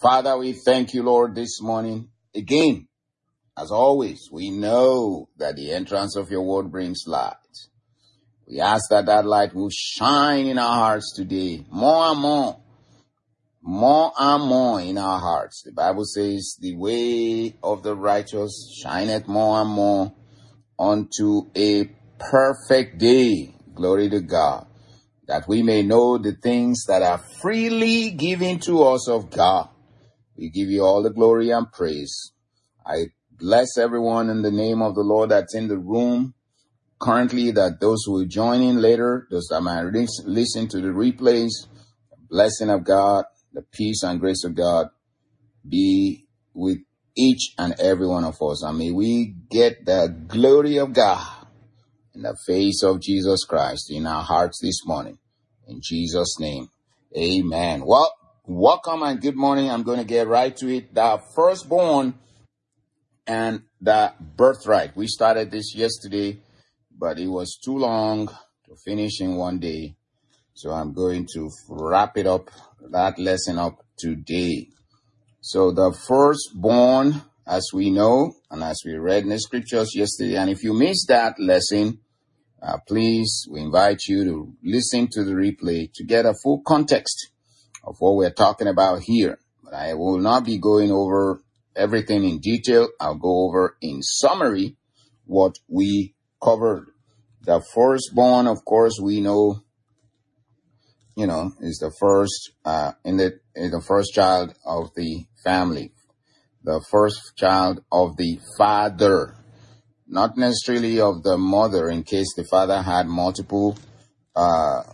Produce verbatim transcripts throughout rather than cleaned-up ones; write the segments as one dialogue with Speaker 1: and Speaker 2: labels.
Speaker 1: Father, we thank you, Lord, this morning. Again, as always, we know that the entrance of your word brings light. We ask that that light will shine in our hearts today, more and more, more and more in our hearts. The Bible says the way of the righteous shineth more and more unto a perfect day. Glory to God. That we may know the things that are freely given to us of God. We give you all the glory and praise. I bless everyone in the name of the Lord that's in the room currently, that those who will join in later, those that might listen to the replays, blessing of God, the peace and grace of God be with each and every one of us. And may we get the glory of God in the face of Jesus Christ in our hearts this morning. In Jesus' name, amen. Well, welcome and good morning. I'm going to get right to it. The firstborn and the birthright. We started this yesterday, but it was too long to finish in one day. So I'm going to wrap it up, that lesson up today. So the firstborn, as we know, and as we read in the scriptures yesterday, and if you missed that lesson, uh, please, we invite you to listen to the replay to get a full context of what we're talking about here. But I will not be going over everything in detail. I'll go over in summary what we covered. The firstborn, of course, we know, you know, is the first, uh, in the, is the first child of the family, the first child of the father, not necessarily of the mother, in case the father had multiple, uh,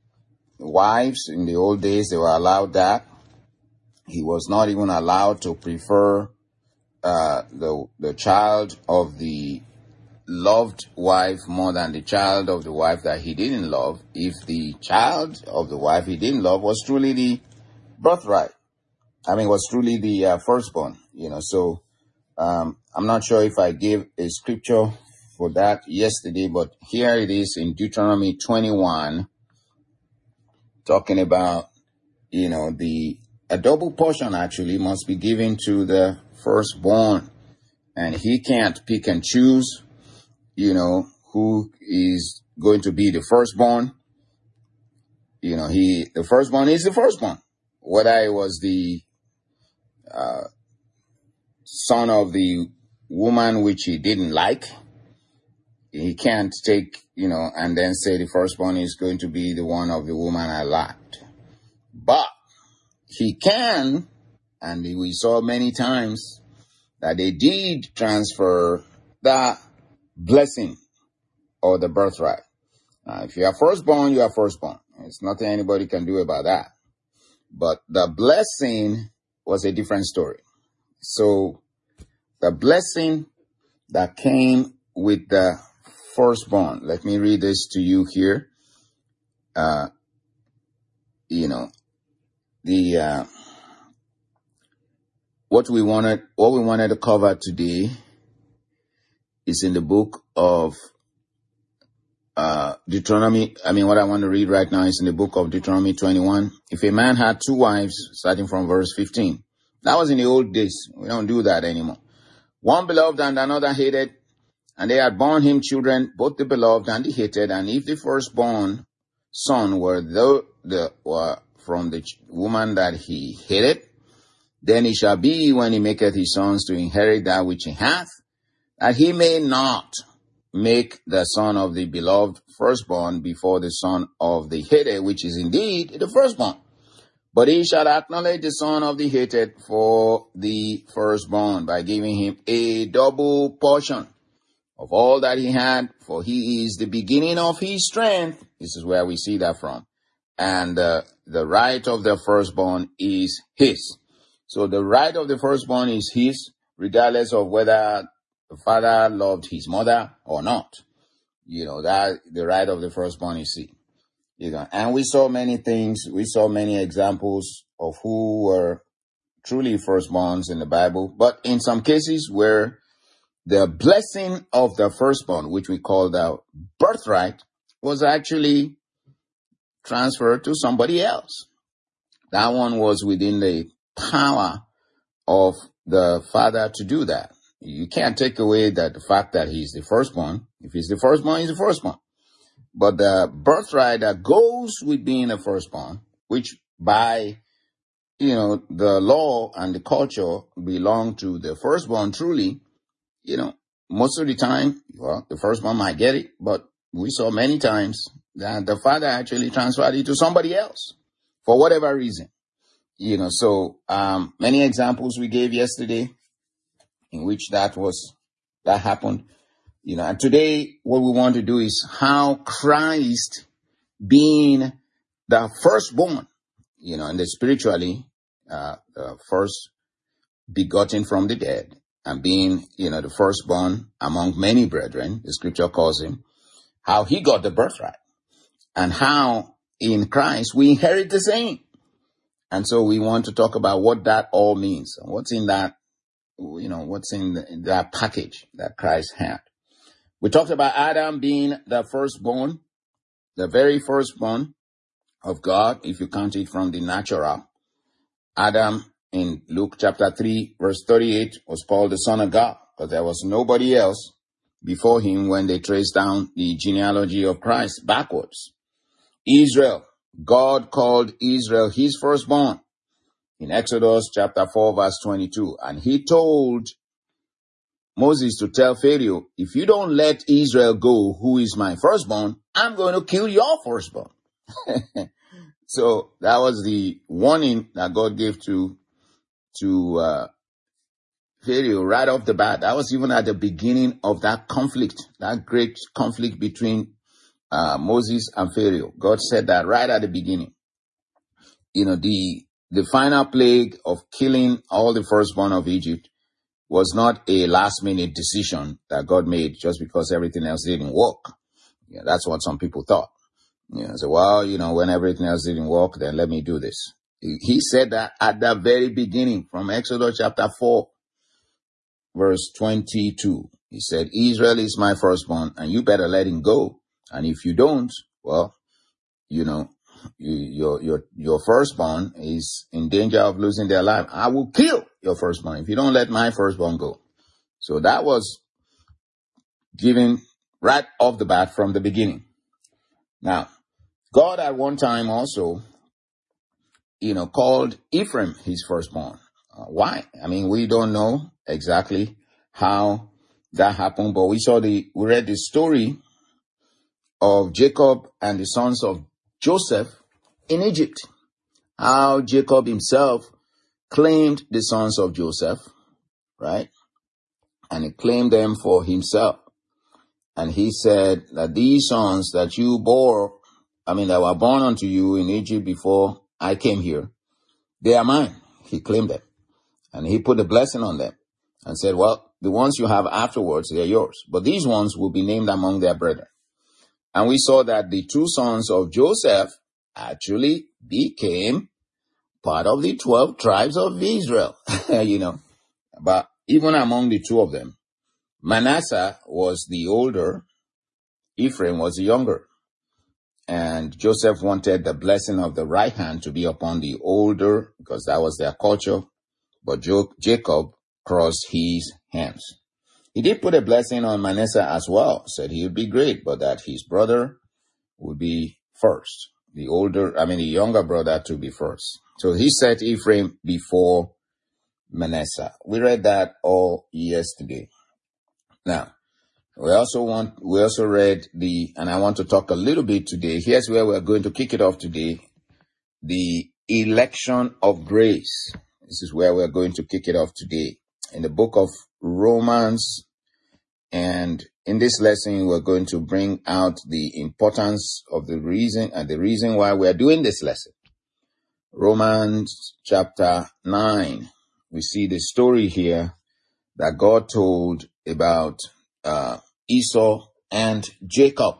Speaker 1: wives. In the old days, they were allowed that. He was not even allowed to prefer uh, the the child of the loved wife more than the child of the wife that he didn't love, if the child of the wife he didn't love was truly the birthright. I mean, was truly the uh, firstborn. You know, so um, I'm not sure if I gave a scripture for that yesterday, but here it is in Deuteronomy twenty-one. Talking about, you know, the, a double portion actually must be given to the firstborn. And he can't pick and choose, you know, who is going to be the firstborn. You know, he, the firstborn is the firstborn. Whether it was the, uh, son of the woman which he didn't like, he can't take, you know, and then say the firstborn is going to be the one of the woman I liked. But he can, and we saw many times that they did transfer the blessing or the birthright. Uh, if you are firstborn, you are firstborn. There's nothing anybody can do about that. But the blessing was a different story. So the blessing that came with the firstborn. Let me read this to you here. Uh, you know, the, uh, what we wanted, what we wanted to cover today is in the book of, uh, Deuteronomy. I mean, what I want to read right now is in the book of Deuteronomy twenty-one. If a man had two wives, starting from verse fifteen, that was in the old days. We don't do that anymore. One beloved and another hated, and they had borne him children, both the beloved and the hated. And if the firstborn son were the, the were from the woman that he hated, then it shall be when he maketh his sons to inherit that which he hath, that he may not make the son of the beloved firstborn before the son of the hated, which is indeed the firstborn. But he shall acknowledge the son of the hated for the firstborn by giving him a double portion of all that he had, for he is the beginning of his strength. This is where we see that from. And uh, the right of the firstborn is his. So the right of the firstborn is his, regardless of whether the father loved his mother or not. You know, that the right of the firstborn is his. You know, and we saw many things. We saw many examples of who were truly firstborns in the Bible. But in some cases where the blessing of the firstborn, which we call the birthright, was actually transferred to somebody else. That one was within the power of the Father to do that. You can't take away that the fact that he's the firstborn. If he's the firstborn, he's the firstborn. But the birthright that goes with being a firstborn, which by, you know, the law and the culture belong to the firstborn truly, you know, most of the time, well, the firstborn might get it, but we saw many times that the father actually transferred it to somebody else for whatever reason. You know, so um, many examples we gave yesterday in which that was, that happened. You know, and today what we want to do is how Christ being the firstborn, you know, and the spiritually, uh, the first begotten from the dead and being, you know, the firstborn among many brethren, the scripture calls him, how he got the birthright and how in Christ we inherit the same. And so we want to talk about what that all means and what's in that, you know, what's in, the, in that package that Christ had. We talked about Adam being the firstborn, the very firstborn of God, if you count it from the natural. Adam in Luke chapter three, verse thirty-eight, was called the Son of God because there was nobody else before him when they traced down the genealogy of Christ backwards. Israel, God called Israel his firstborn in Exodus chapter four, verse twenty-two. And he told Moses to tell Pharaoh, if you don't let Israel go, who is my firstborn, I'm going to kill your firstborn. So that was the warning that God gave to, to, uh, Pharaoh right off the bat. That was even at the beginning of that conflict, that great conflict between, uh, Moses and Pharaoh. God said that right at the beginning. You know, the, the final plague of killing all the firstborn of Egypt was not a last minute decision that God made just because everything else didn't work. Yeah, that's what some people thought. You know, so, well, you know, when everything else didn't work, then let me do this. He said that at the very beginning from Exodus chapter four, verse twenty-two. He said, Israel is my firstborn and you better let him go. And if you don't, well, you know, you, your, your, your firstborn is in danger of losing their life. I will kill your firstborn if you don't let my firstborn go. So that was given right off the bat from the beginning. Now, God at one time also, you know, called Ephraim his firstborn. Uh, why? I mean, we don't know exactly how that happened, but we saw the, we read the story of Jacob and the sons of Joseph in Egypt. How Jacob himself claimed the sons of Joseph, right? And he claimed them for himself. And he said that these sons that you bore, I mean, that were born unto you in Egypt before I came here, they are mine. He claimed them. And he put a blessing on them and said, well, the ones you have afterwards, they're yours. But these ones will be named among their brethren. And we saw that the two sons of Joseph actually became part of the twelve tribes of Israel, you know. But even among the two of them, Manasseh was the older, Ephraim was the younger. And Joseph wanted the blessing of the right hand to be upon the older because that was their culture. But jo- Jacob crossed his hands. He did put a blessing on Manasseh as well, said he would be great, but that his brother would be first. The older, I mean, the younger brother to be first. So he set Ephraim before Manasseh. We read that all yesterday. Now, we also want, we also read the, and I want to talk a little bit today. Here's where we're going to kick it off today. The election of grace. This is where we're going to kick it off today. In the book of Romans. And in this lesson, we're going to bring out the importance of the reason and the reason why we're doing this lesson. Romans chapter nine. We see the story here that God told about uh, Esau and Jacob.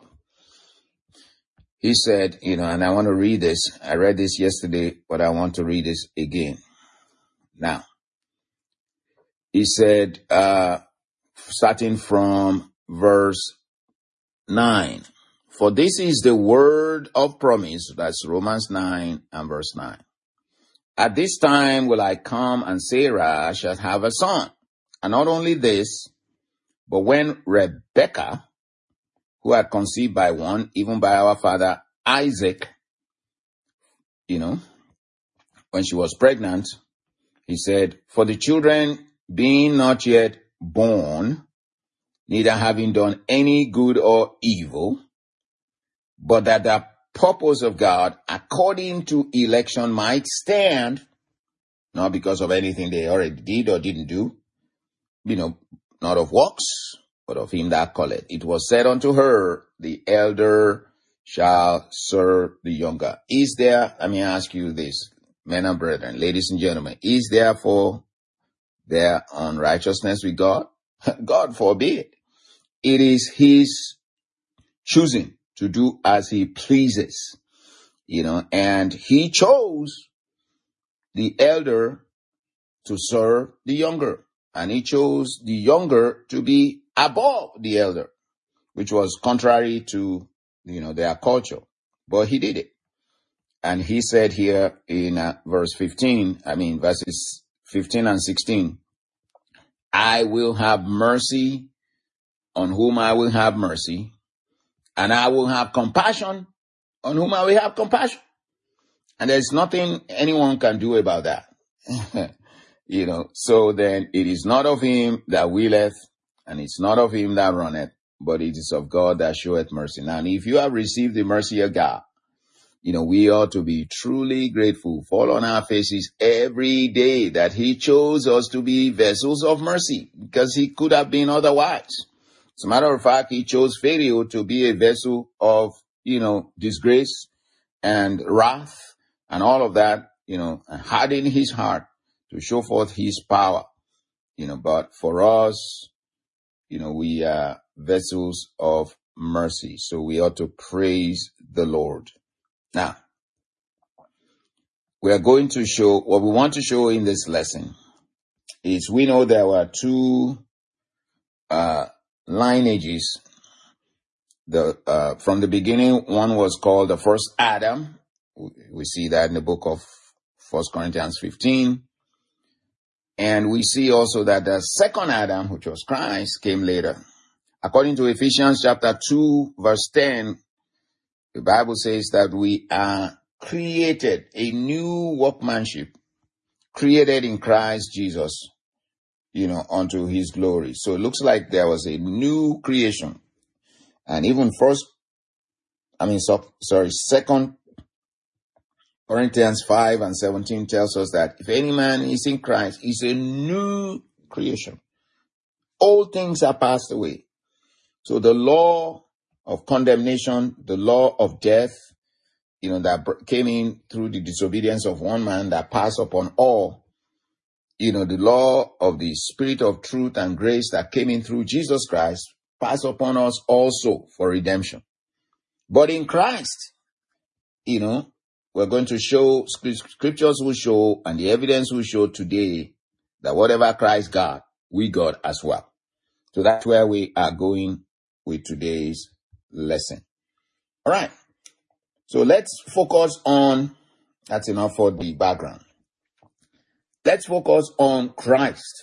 Speaker 1: He said, you know, and I want to read this. I read this yesterday, but I want to read this again. Now, he said, uh, starting from verse nine, for this is the word of promise. That's Romans nine and verse nine. At this time will I come, and Sarah shall have a son. And not only this, but when Rebekah, who had conceived by one, even by our father Isaac, you know, when she was pregnant, he said, for the children being not yet born, neither having done any good or evil, but that the purpose of God according to election might stand, not because of anything they already did or didn't do, you know, not of works, but of him that calleth. It was said unto her, the elder shall serve the younger. Is there, let me ask you this, men and brethren, ladies and gentlemen, is therefore there unrighteousness with God? God forbid. It is his choosing to do as he pleases, you know, and he chose the elder to serve the younger, and he chose the younger to be above the elder, which was contrary to, you know, their culture, but he did it. And he said here in uh, verse fifteen, I mean, verses fifteen and sixteen, I will have mercy on whom I will have mercy, and I will have compassion on whom I will have compassion. And there's nothing anyone can do about that. You know, so then it is not of him that willeth, and it's not of him that runneth, but it is of God that showeth mercy. Now, if you have received the mercy of God, you know, we ought to be truly grateful, fall on our faces every day that he chose us to be vessels of mercy, because he could have been otherwise. As a matter of fact, he chose Pharaoh to be a vessel of, you know, disgrace and wrath and all of that, you know, and harden his heart to show forth his power, you know, but for us, you know, we are vessels of mercy. So we ought to praise the Lord. Now, we are going to show, what we want to show in this lesson is we know there were two uh, lineages. The uh, from the beginning, one was called the first Adam. We see that in the book of First Corinthians fifteen. And we see also that the second Adam, which was Christ, came later. According to Ephesians chapter two, verse ten, the Bible says that we are created, a new workmanship, created in Christ Jesus, you know, unto his glory. So it looks like there was a new creation. And even first, I mean, so, sorry, second Corinthians five and seventeen tells us that if any man is in Christ, he's a new creation. All things are passed away. So the law of condemnation, the law of death, you know, that came in through the disobedience of one man that passed upon all, you know, the law of the Spirit of truth and grace that came in through Jesus Christ passed upon us also for redemption. But in Christ, you know, we're going to show, scriptures will show, and the evidence will show today that whatever Christ got, we got as well. So that's where we are going with today's lesson. All right. So let's focus on, that's enough for the background. Let's focus on Christ.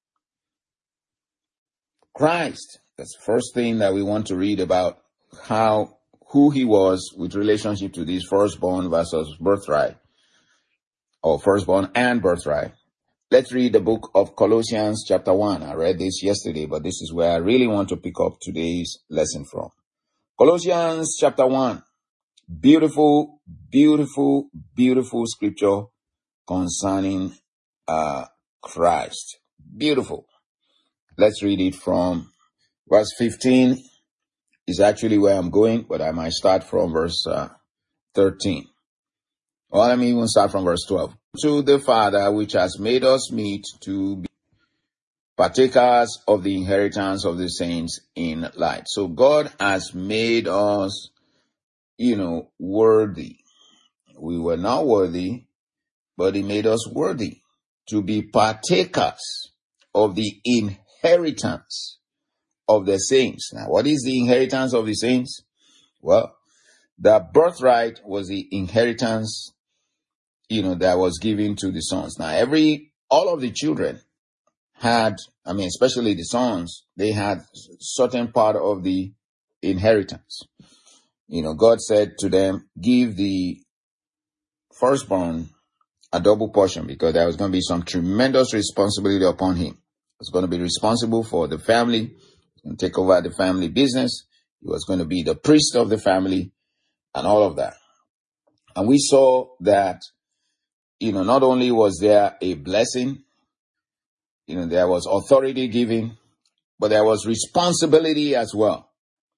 Speaker 1: Christ. That's the first thing that we want to read about, how, who he was with relationship to this firstborn versus birthright, or firstborn and birthright. Let's read the book of Colossians chapter one. I read this yesterday, but this is where I really want to pick up today's lesson from. Colossians chapter one. Beautiful, beautiful, beautiful scripture concerning uh, Christ. Beautiful. Let's read it from verse fifteen. Is actually where I'm going, but I might start from verse uh, thirteen. Or let me even start from verse twelve. To the Father, which has made us meet to be partakers of the inheritance of the saints in light. So God has made us, you know, worthy. We were not worthy, but he made us worthy to be partakers of the inheritance of the saints. Now, what is the inheritance of the saints? Well, the birthright was the inheritance you know, that was given to the sons. Now, every, all of the children had, I mean, especially the sons, they had certain part of the inheritance. You know, God said to them, give the firstborn a double portion, because there was going to be some tremendous responsibility upon him. He was going to be responsible for the family, and take over the family business. He was going to be the priest of the family and all of that. And we saw that, you know, not only was there a blessing, you know, there was authority given, but there was responsibility as well.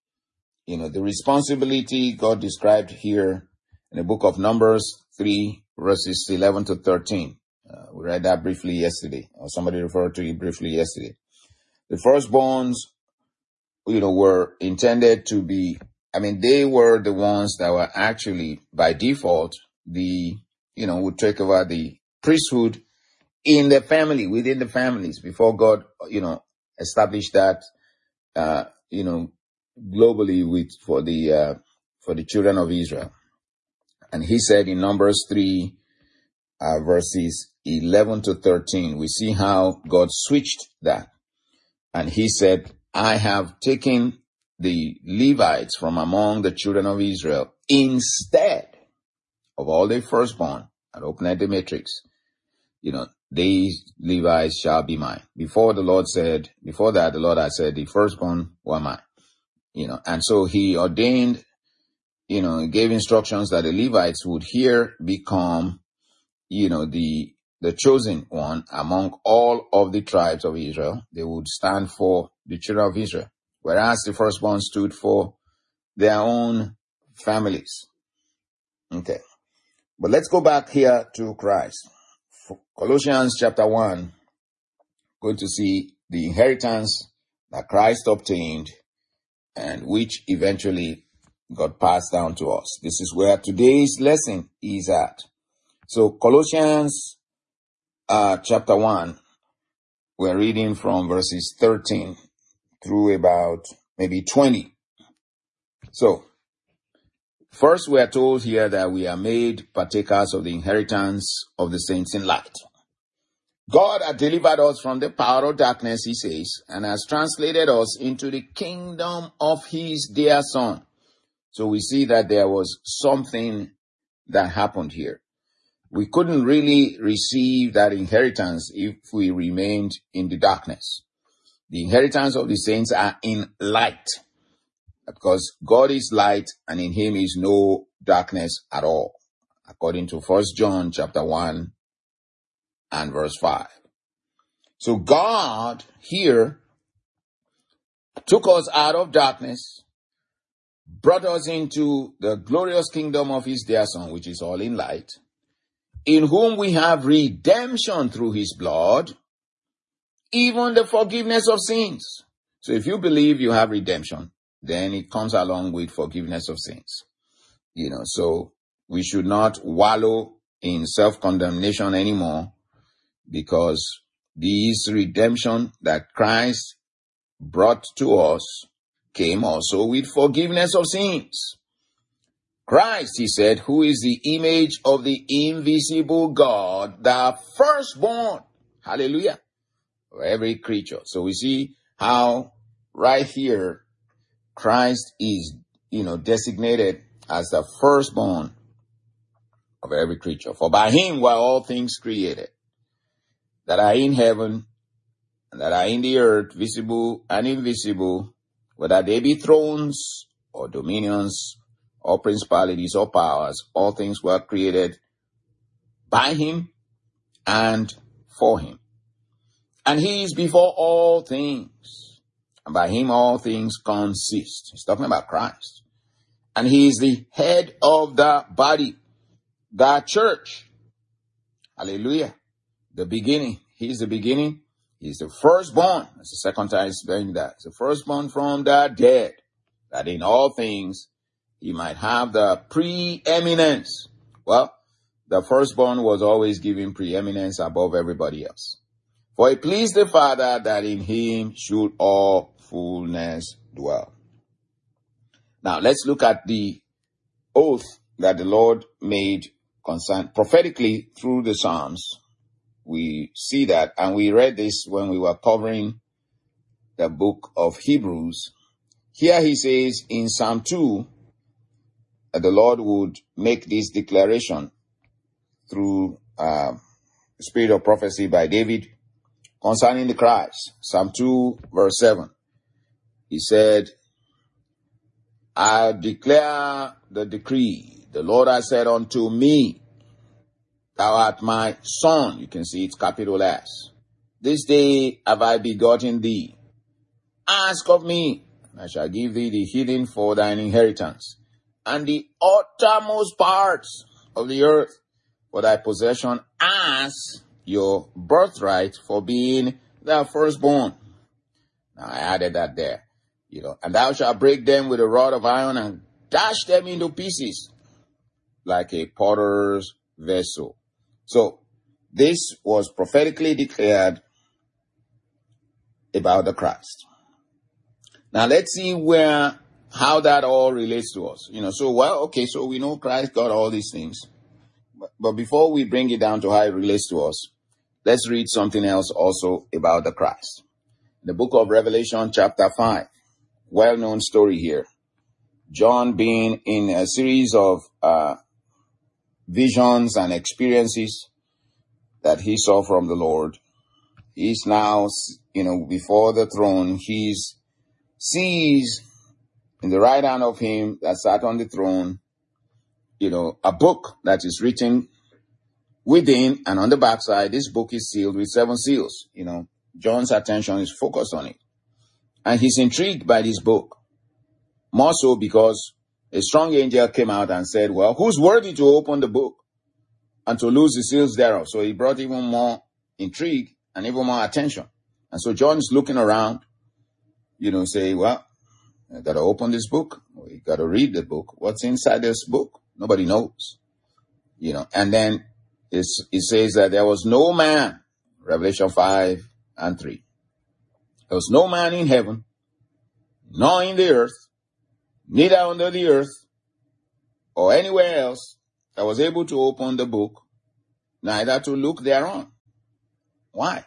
Speaker 1: You know, the responsibility God described here in the book of Numbers three, verses eleven to thirteen. Uh, we read that briefly yesterday, or somebody referred to it briefly yesterday. The firstborns, you know, were intended to be, I mean, they were the ones that were actually, by default, the, you know, would take over the priesthood in the family, within the families, before God, you know, established that, uh, you know, globally with, for the, uh, for the children of Israel. And he said in Numbers three, uh, verses eleven to thirteen, we see how God switched that. And he said, I have taken the Levites from among the children of Israel instead of all the firstborn. And open at the matrix. You know, these Levites shall be mine. Before the Lord said, before that, the Lord had said, the firstborn were mine. You know, and so he ordained, you know, gave instructions that the Levites would here become, you know, the, the chosen one among all of the tribes of Israel. They would stand for the children of Israel, whereas the firstborn stood for their own families. Okay. But let's go back here to Christ. For Colossians chapter one, going to see the inheritance that Christ obtained and which eventually got passed down to us. This is where today's lesson is at. So Colossians uh, chapter one, we're reading from verses thirteen through about maybe twenty. So first we are told here that we are made partakers of the inheritance of the saints in light. God had delivered us from the power of darkness, he says, and has translated us into the kingdom of his dear Son. So we see that there was something that happened here. We couldn't really receive that inheritance if we remained in the darkness. The inheritance of the saints are in light, because God is light and in him is no darkness at all, according to First John chapter one and verse five. So God here took us out of darkness, brought us into the glorious kingdom of his dear Son, which is all in light, in whom we have redemption through his blood, even the forgiveness of sins. So if you believe you have redemption, then it comes along with forgiveness of sins. You know, so we should not wallow in self-condemnation anymore, because this redemption that Christ brought to us came also with forgiveness of sins. Christ, he said, who is the image of the invisible God, the firstborn, hallelujah, of every creature. So we see how right here Christ is, you know, designated as the firstborn of every creature. For by him were all things created, that are in heaven and that are in the earth, visible and invisible, whether they be thrones or dominions or principalities or powers. All things were created by him and for him. And he is before all things, and by him all things consist. He's talking about Christ. And he is the head of the body, the church. Hallelujah. The beginning. He is the beginning. He is the firstborn. That's the second time he's saying that. He's the firstborn from the dead, that in all things he might have the preeminence. Well, the firstborn was always given preeminence above everybody else. For it pleased the Father that in him should all fullness dwell. Now let's look at the oath that the Lord made concern prophetically through the Psalms. We see that, and we read this when we were covering the book of Hebrews. Here he says in Psalm two that the Lord would make this declaration through uh, the spirit of prophecy by David concerning the Christ. Psalm two verse seven. He said, I declare the decree. The Lord has said unto me, thou art my son. You can see it's capital S. This day have I begotten thee. Ask of me, and I shall give thee the hidden for thine inheritance, and the uttermost parts of the earth for thy possession, as your birthright for being the firstborn. Now I added that there, you know, and thou shalt break them with a rod of iron and dash them into pieces like a potter's vessel. So this was prophetically declared about the Christ. Now let's see where, how that all relates to us. You know, so, well, okay, so we know Christ got all these things. But, but before we bring it down to how it relates to us, let's read something else also about the Christ. The book of Revelation chapter five, well-known story here. John being in a series of uh, visions and experiences that he saw from the Lord. He's now, you know, before the throne. He's sees in the right hand of him that sat on the throne, you know, a book that is written within, and on the backside, this book is sealed with seven seals. You know, John's attention is focused on it. And he's intrigued by this book. More so because a strong angel came out and said, well, who's worthy to open the book and to loose the seals thereof? So he brought even more intrigue and even more attention. And so John is looking around, you know, say, well, I got to open this book. We got to read the book. What's inside this book? Nobody knows, you know. And then it's, it says that there was no man, Revelation five and three. There was no man in heaven, nor in the earth, neither under the earth, or anywhere else that was able to open the book, neither to look thereon. Why?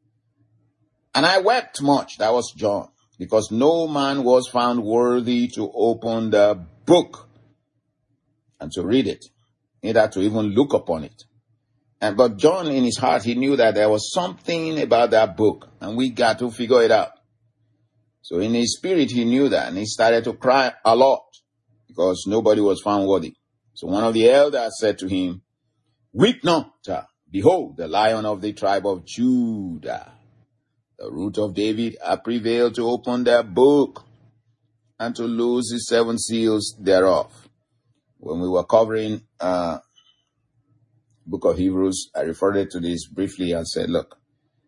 Speaker 1: And I wept much, that was John, because no man was found worthy to open the book and to read it, neither to even look upon it. And but John, in his heart, he knew that there was something about that book, and we got to figure it out. So in his spirit, he knew that, and he started to cry a lot because nobody was found worthy. So one of the elders said to him, weep not, behold, the Lion of the tribe of Judah, the root of David, hath prevailed to open the book and to loose the seven seals thereof. When we were covering uh book of Hebrews, I referred to this briefly and said, look,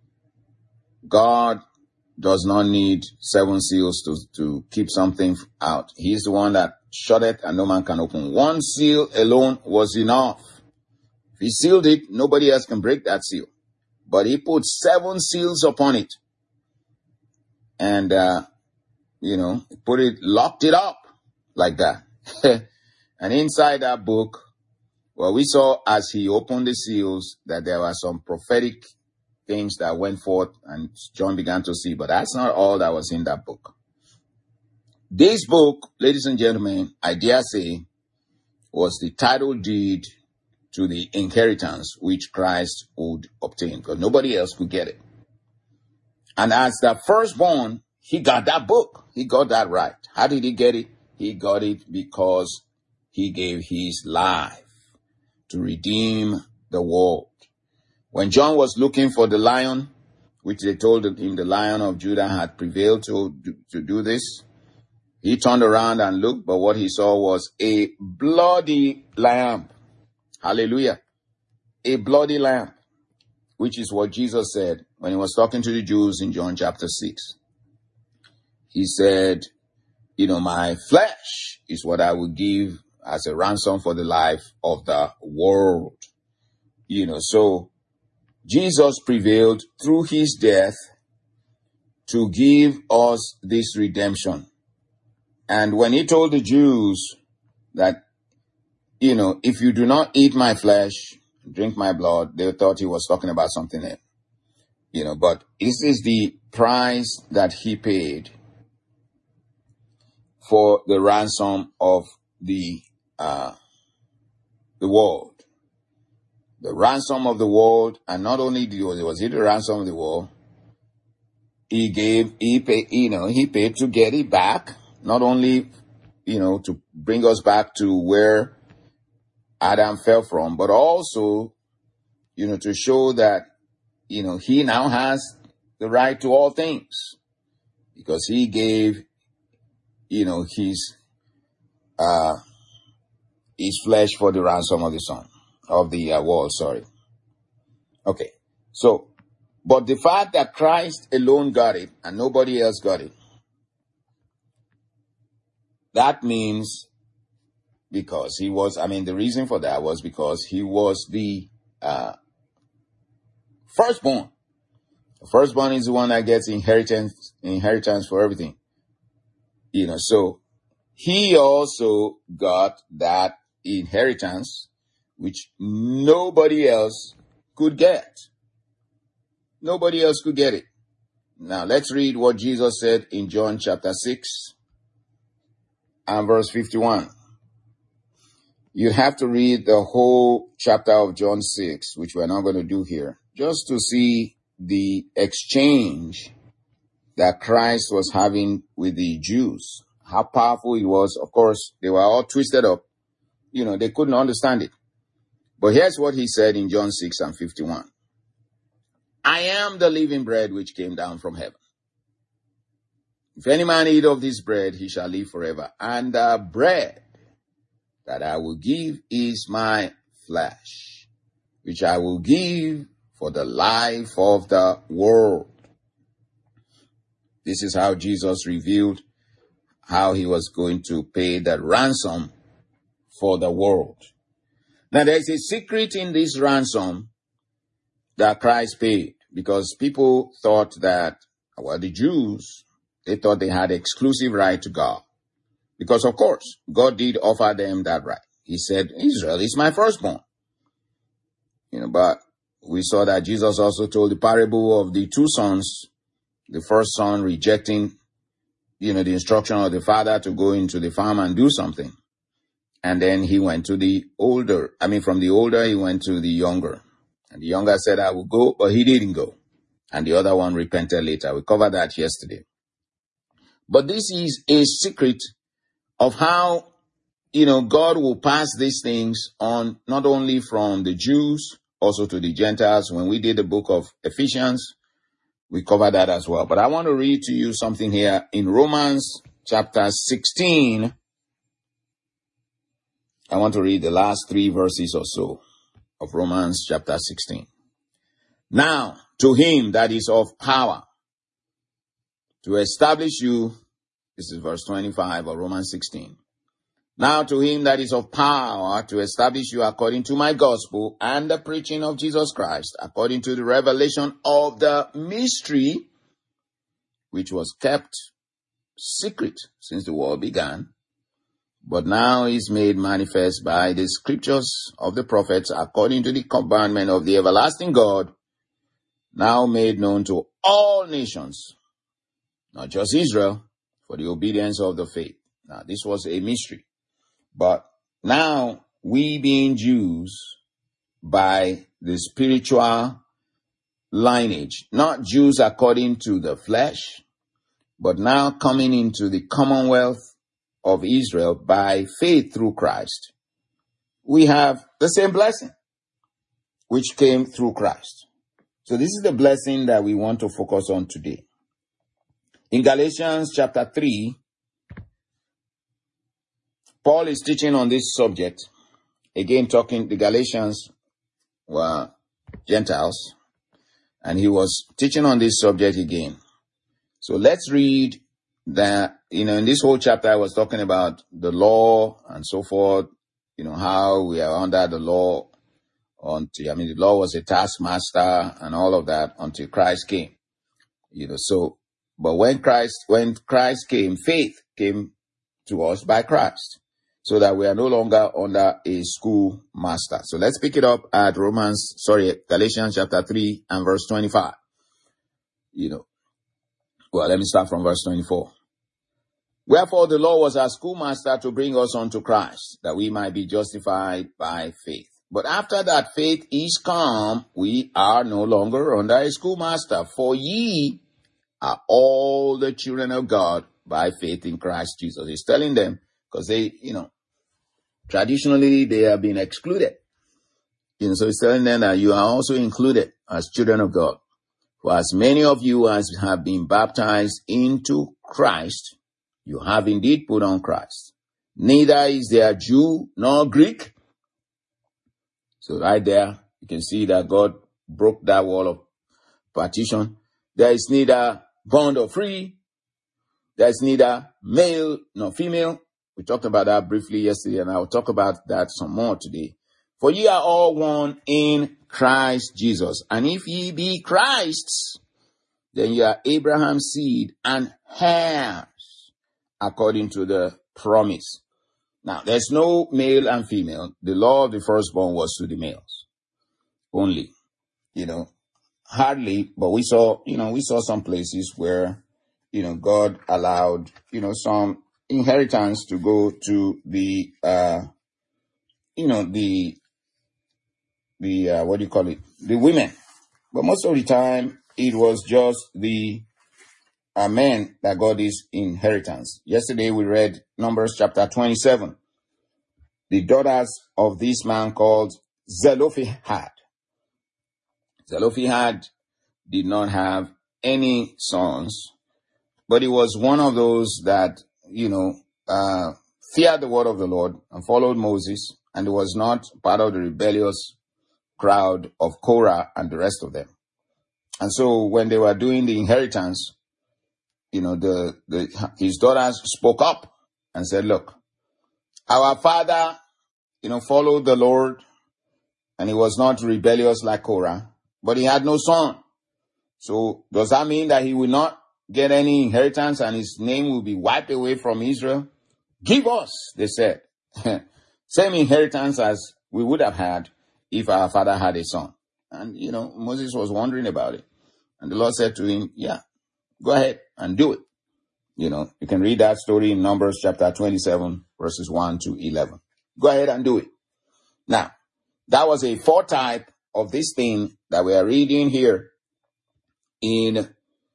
Speaker 1: God does not need seven seals to, to keep something out. He's the one that shut it and no man can open. One seal alone was enough. If he sealed it, nobody else can break that seal. But he put seven seals upon it. And, uh, you know, put it, locked it up like that. And inside that book, well, we saw as he opened the seals that there were some prophetic things that went forth and John began to see, but that's not all that was in that book. This book, ladies and gentlemen, I dare say, was the title deed to the inheritance which Christ would obtain, because nobody else could get it. And as the firstborn, he got that book. He got that right. How did he get it? He got it because he gave his life to redeem the world. When John was looking for the lion, which they told him the Lion of Judah had prevailed to, to do this, he turned around and looked, but what he saw was a bloody lamb. Hallelujah. A bloody lamb, which is what Jesus said when he was talking to the Jews in John chapter six. He said, you know, my flesh is what I will give as a ransom for the life of the world. You know, so Jesus prevailed through his death to give us this redemption. And when he told the Jews that you know, if you do not eat my flesh, drink my blood, they thought he was talking about something else. You know, but this is the price that he paid for the ransom of the uh, the world. The ransom of the world, and not only was it the ransom of the world, he gave, he paid, you know, he paid to get it back, not only, you know, to bring us back to where Adam fell from, but also, you know, to show that, you know, he now has the right to all things, because he gave, you know, his, uh, his flesh for the ransom of the son, of the uh, world, sorry. Okay. So, but the fact that Christ alone got it and nobody else got it, that means because he was, I mean, the reason for that was because he was the uh, firstborn. The firstborn is the one that gets inheritance, inheritance for everything. You know, so he also got that inheritance, which nobody else could get. Nobody else could get it. Now, let's read what Jesus said in John chapter six and verse fifty-one. You have to read the whole chapter of John six, which we're not going to do here, just to see the exchange that Christ was having with the Jews. How powerful it was. Of course, they were all twisted up. You know, they couldn't understand it. But here's what he said in John six and fifty-one. I am the living bread which came down from heaven. If any man eat of this bread, he shall live forever. And the bread that I will give is my flesh, which I will give for the life of the world. This is how Jesus revealed how he was going to pay the ransom for the world. Now, there is a secret in this ransom that Christ paid, because people thought that, well, the Jews, they thought they had exclusive right to God. Because, of course, God did offer them that right. He said, Israel is my firstborn. You know, but we saw that Jesus also told the parable of the two sons, the first son rejecting, you know, the instruction of the father to go into the farm and do something. And then he went to the older, I mean, from the older, he went to the younger. And the younger said, I will go, but he didn't go. And the other one repented later. We covered that yesterday. But this is a secret of how, you know, God will pass these things on, not only from the Jews, also to the Gentiles. When we did the book of Ephesians, we covered that as well. But I want to read to you something here in Romans chapter sixteen. I want to read the last three verses or so of Romans chapter sixteen. Now, to him that is of power to establish you, this is verse twenty-five of Romans sixteen. Now to him that is of power to establish you according to my gospel and the preaching of Jesus Christ, according to the revelation of the mystery, which was kept secret since the world began, but now is made manifest by the scriptures of the prophets, according to the commandment of the everlasting God, now made known to all nations, not just Israel, for the obedience of the faith. Now, this was a mystery. But now, we being Jews, by the spiritual lineage, not Jews according to the flesh, but now coming into the commonwealth of Israel by faith through Christ, we have the same blessing, which came through Christ. So this is the blessing that we want to focus on today. In Galatians chapter three, Paul is teaching on this subject. Again, talking, the Galatians were Gentiles, and he was teaching on this subject again. So let's read that, you know, in this whole chapter, I was talking about the law and so forth, you know, how we are under the law until, I mean, the law was a taskmaster and all of that until Christ came, you know, so, but when Christ, when Christ came, faith came to us by Christ. so that we are no longer under a schoolmaster. So let's pick it up at Romans, sorry, Galatians chapter three and verse twenty-five. You know, well, let me start from verse twenty-four. Wherefore the law was our schoolmaster to bring us unto Christ, that we might be justified by faith. But after that faith is come, we are no longer under a schoolmaster. For ye are all the children of God by faith in Christ Jesus. He's telling them, because they, you know, traditionally they have been excluded. You know, so he's telling them that you are also included as children of God. For as many of you as have been baptized into Christ, you have indeed put on Christ. Neither is there Jew nor Greek. So right there, you can see that God broke that wall of partition. There is neither bond or free. There is neither male nor female. We talked about that briefly yesterday, and I will talk about that some more today. For ye are all one in Christ Jesus. And if ye be Christ's, then ye are Abraham's seed and heirs according to the promise. Now, there's no male and female. The law of the firstborn was to the males only. You know, hardly, but we saw, you know, we saw some places where, you know, God allowed, you know, some inheritance to go to the, uh, you know, the, the, uh, what do you call it? The women. But most of the time, it was just the uh, men that got this inheritance. Yesterday, we read Numbers chapter twenty-seven. The daughters of this man called Zelophehad. Zelophehad did not have any sons, but he was one of those that, you know, uh, feared the word of the Lord and followed Moses, and he was not part of the rebellious crowd of Korah and the rest of them. And so when they were doing the inheritance, you know, the, the his daughters spoke up and said, look, our father, you know, followed the Lord, and he was not rebellious like Korah, but he had no son. So does that mean that he will not get any inheritance and his name will be wiped away from Israel? Give us, they said, same inheritance as we would have had if our father had a son. And, you know, Moses was wondering about it. And the Lord said to him, yeah, go ahead and do it. You know, you can read that story in Numbers chapter twenty-seven, verses one to eleven. Go ahead and do it. Now, that was a foretype of this thing that we are reading here in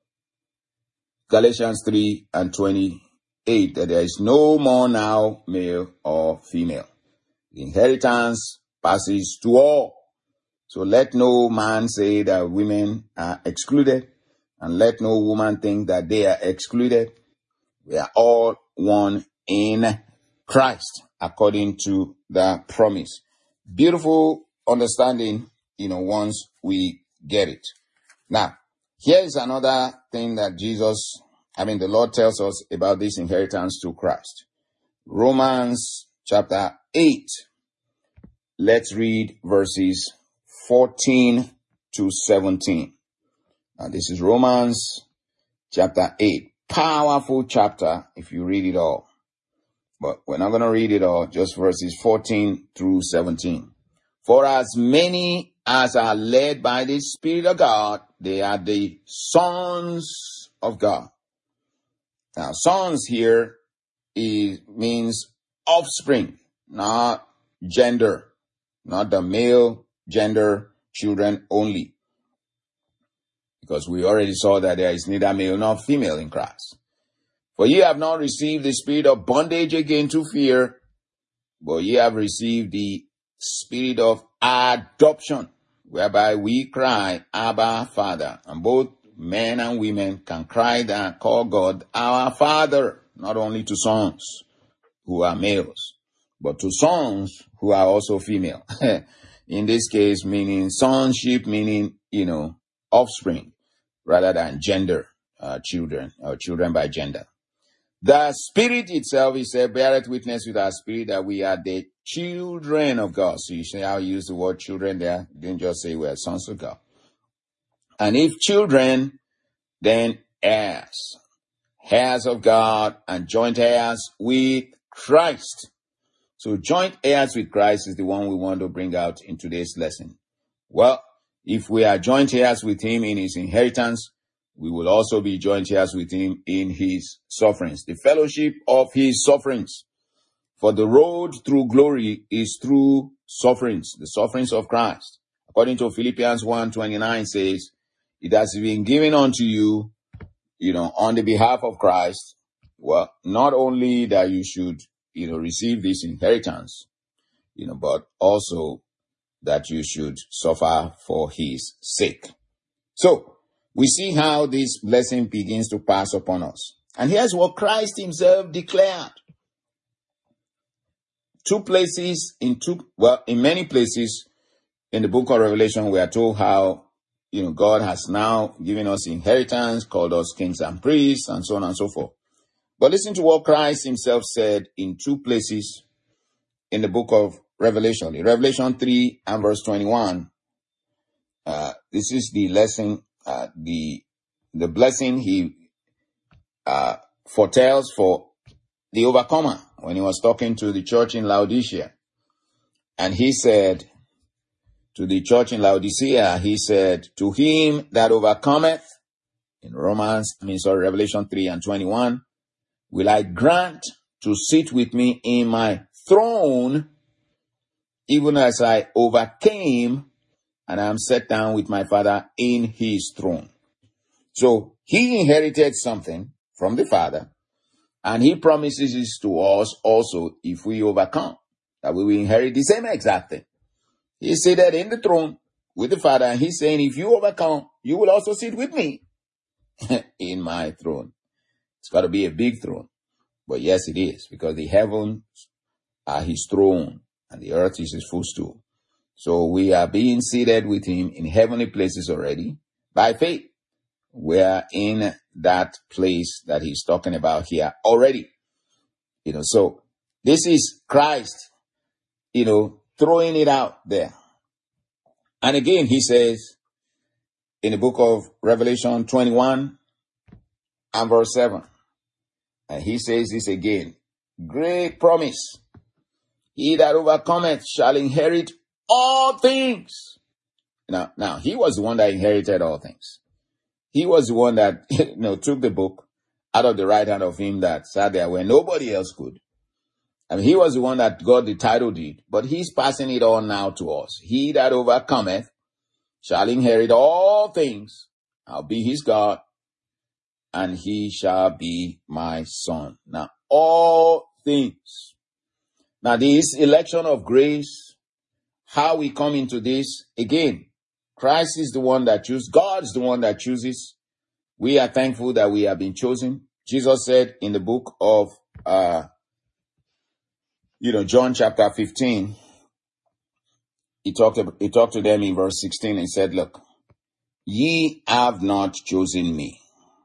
Speaker 1: Galatians three and twenty-eight, that there is no more now male or female. The inheritance passes to all. So let no man say that women are excluded, and let no woman think that they are excluded. We are all one in Christ, according to the promise. Beautiful understanding, you know, once we get it. Now, here is another thing that Jesus, I mean, the Lord tells us about this inheritance to Christ. Romans chapter eight. Let's read verses fourteen to seventeen. Now, this is Romans chapter eight. Powerful chapter if you read it all. But we're not going to read it all, just verses fourteen through seventeen. For as many as are led by the Spirit of God, they are the sons of God. Now, sons here is, means offspring, not gender, not the male gender children only. Because we already saw that there is neither male nor female in Christ. For ye have not received the spirit of bondage again to fear, but ye have received the spirit of adoption, whereby we cry, Abba, Father. And both men and women can cry that, call God our Father, not only to sons who are males, but to sons who are also female. In this case, meaning sonship, meaning, you know, offspring, rather than gender, uh, children, or children by gender. The Spirit itself, he said, beareth witness with our spirit that we are the children of God. So you see how I use the word children there. You didn't just say we are sons of God. And if children, then heirs. Heirs of God and joint heirs with Christ. So joint heirs with Christ is the one we want to bring out in today's lesson. Well, if we are joint heirs with him in his inheritance, we will also be joint heirs with him in his sufferings, the fellowship of his sufferings. For the road through glory is through sufferings, the sufferings of Christ. According to Philippians one twenty-nine says, it has been given unto you, you know, on the behalf of Christ. Well, not only that you should, you know, receive this inheritance, you know, but also that you should suffer for his sake. So we see how this blessing begins to pass upon us. And here's what Christ himself declared. Two places in two, well, in many places in the book of Revelation, we are told how, you know, God has now given us inheritance, called us kings and priests, and so on and so forth. But listen to what Christ himself said in two places in the book of Revelation. In Revelation three and verse twenty-one, uh, this is the lesson, uh, the, the blessing he, uh, foretells for the overcomer when he was talking to the church in Laodicea. And he said to the church in Laodicea, he said, to him that overcometh, in Romans, I mean, sorry, Revelation three and twenty-one, will I grant to sit with me in my throne, even as I overcame and I am set down with my Father in his throne. So he inherited something from the Father, and he promises this to us also if we overcome, that we will inherit the same exact thing. He seated in the throne with the Father, and he's saying, if you overcome, you will also sit with me in my throne. It's got to be a big throne. But yes, it is, because the heavens are his throne and the earth is his footstool. So we are being seated with him in heavenly places already by faith. We are in that place that he's talking about here already. You know, so this is Christ, you know, throwing it out there. And again, he says in the book of Revelation twenty-one and verse seven, and he says this again, great promise. He that overcometh shall inherit all things. Now, now he was the one that inherited all things. He was the one that, you know, took the book out of the right hand of him that sat there where nobody else could. I mean, he was the one that got the title deed, but he's passing it on now to us. He that overcometh shall inherit all things. I'll be his God, and he shall be my son. Now, all things. Now, this election of grace, how we come into this, again, Christ is the one that chooses. God is the one that chooses. We are thankful that we have been chosen. Jesus said in the book of, uh, you know, John chapter fifteen, he talked, he talked to them in verse sixteen and said, look, ye have not chosen me,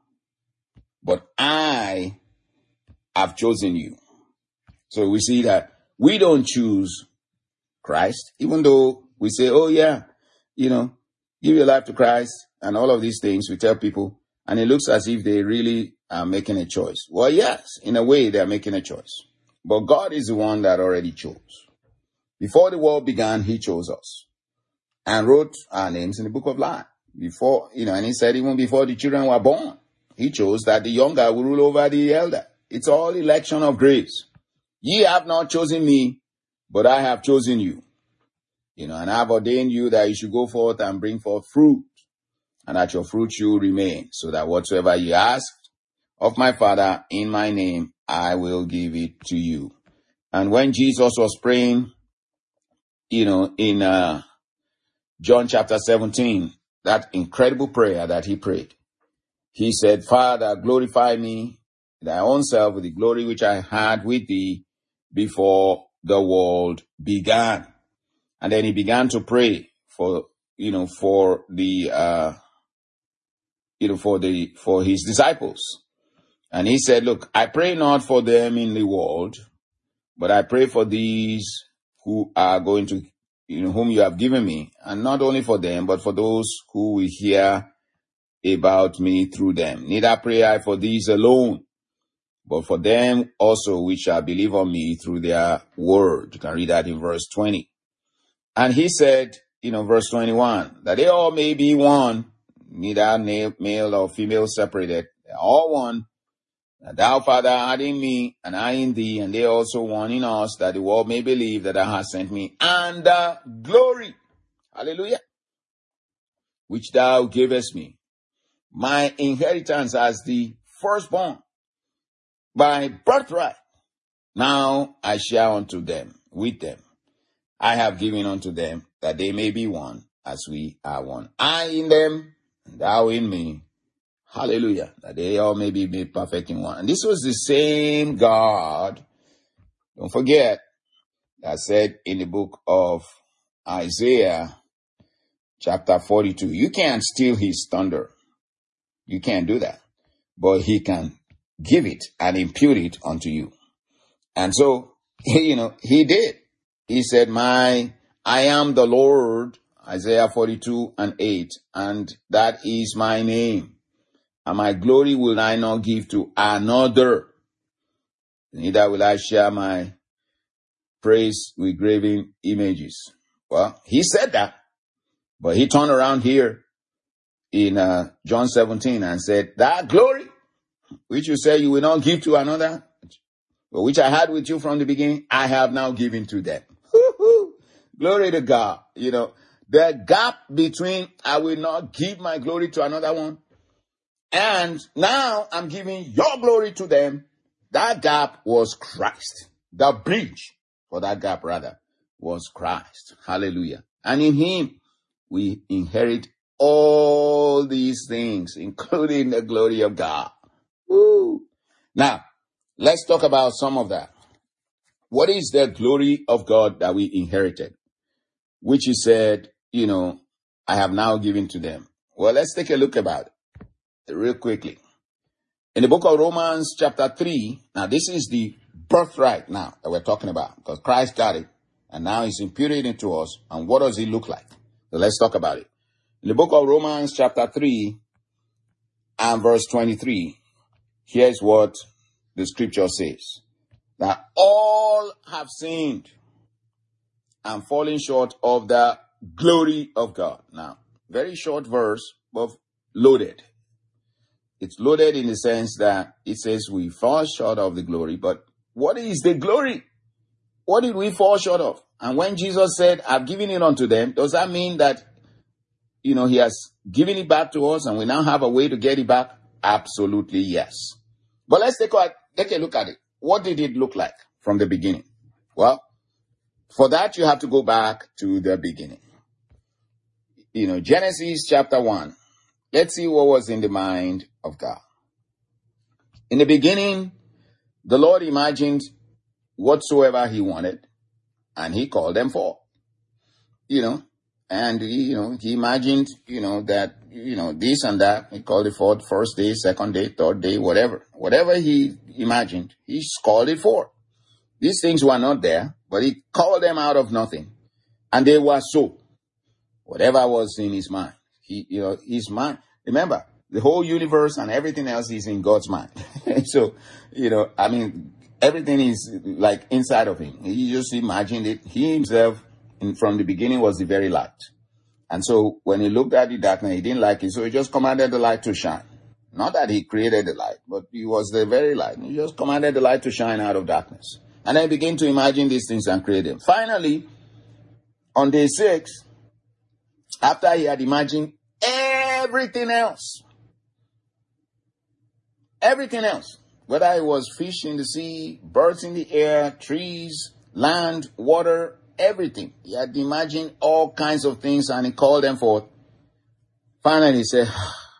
Speaker 1: but I have chosen you. So we see that we don't choose Christ, even though we say, oh yeah, you know, give your life to Christ and all of these things we tell people, and it looks as if they really are making a choice. Well, yes, in a way they're making a choice, but God is the one that already chose. Before the world began, he chose us and wrote our names in the book of life. Before, you know, and he said even before the children were born, he chose that the younger will rule over the elder. It's all election of grace. Ye have not chosen me, but I have chosen you. You know, and I have ordained you that you should go forth and bring forth fruit, and that your fruit should remain, so that whatsoever you ask of my Father in my name, I will give it to you. And when Jesus was praying, you know, in uh, John chapter seventeen, that incredible prayer that he prayed, he said, Father, glorify me, thy own self, with the glory which I had with thee before the world began. And then he began to pray for, you know, for the, uh, you know, for the, for his disciples. And he said, look, I pray not for them in the world, but I pray for these who are going to, you know, whom you have given me. And not only for them, but for those who will hear about me through them. Neither pray I for these alone, but for them also which shall believe on me through their word. You can read that in verse twenty. And he said, you know, verse twenty-one, that they all may be one, neither male or female separated. They're all one. And thou, Father, art in me, and I in thee, and they also one in us, that the world may believe that thou hast sent me, and the glory, hallelujah, which thou gavest me, my inheritance as the firstborn, by birthright. Now I share unto them, with them. I have given unto them, that they may be one, as we are one. I in them, and thou in me. Hallelujah. That they all may be made perfect in one. And this was the same God, don't forget, that said in the book of Isaiah, chapter forty-two, you can't steal his thunder. You can't do that. But he can give it and impute it unto you. And so, you know, he did. He said, my, I am the Lord, Isaiah forty-two and eight, and that is my name. And my glory will I not give to another. Neither will I share my praise with graven images. Well, he said that, but he turned around here in uh, John seventeen and said, that glory, which you say you will not give to another, but which I had with you from the beginning, I have now given to them. Glory to God. You know, the gap between I will not give my glory to another one, and now I'm giving your glory to them. That gap was Christ. The bridge for that gap, rather, was Christ. Hallelujah. And in him, we inherit all these things, including the glory of God. Woo. Now, let's talk about some of that. What is the glory of God that we inherited? Which he said, you know, I have now given to them. Well, let's take a look about it real quickly. In the book of Romans chapter three, now this is the birthright now that we're talking about, because Christ got it, and now he's imputed into us. And what does it look like? So let's talk about it. In the book of Romans chapter three and verse twenty-three, here's what the scripture says. That all have sinned and fallen short of the glory of God. Now, very short verse, but loaded. It's loaded in the sense that it says we fall short of the glory. But what is the glory? What did we fall short of? And when Jesus said, I've given it unto them, does that mean that, you know, he has given it back to us and we now have a way to get it back? Absolutely yes. But let's take a, take a look at it. What did it look like from the beginning? Well, for that, you have to go back to the beginning. You know, Genesis chapter one. Let's see what was in the mind of God. In the beginning, the Lord imagined whatsoever he wanted, and he called them forth. You know, and, you know, he imagined, you know, that, you know, this and that. He called it forth first day, second day, third day, whatever. Whatever he imagined, he called it forth. These things were not there, but he called them out of nothing. And they were so. Whatever was in his mind. He, you know, his mind. Remember, the whole universe and everything else is in God's mind. So, you know, I mean, everything is like inside of him. He just imagined it. He himself, in, from the beginning, was the very light. And so when he looked at the darkness, he didn't like it. So he just commanded the light to shine. Not that he created the light, but he was the very light. He just commanded the light to shine out of darkness. And then he began to imagine these things and create them. Finally, on day six, after he had imagined everything else, everything else, whether it was fish in the sea, birds in the air, trees, land, water, everything. He had imagined all kinds of things and he called them forth. Finally, he said,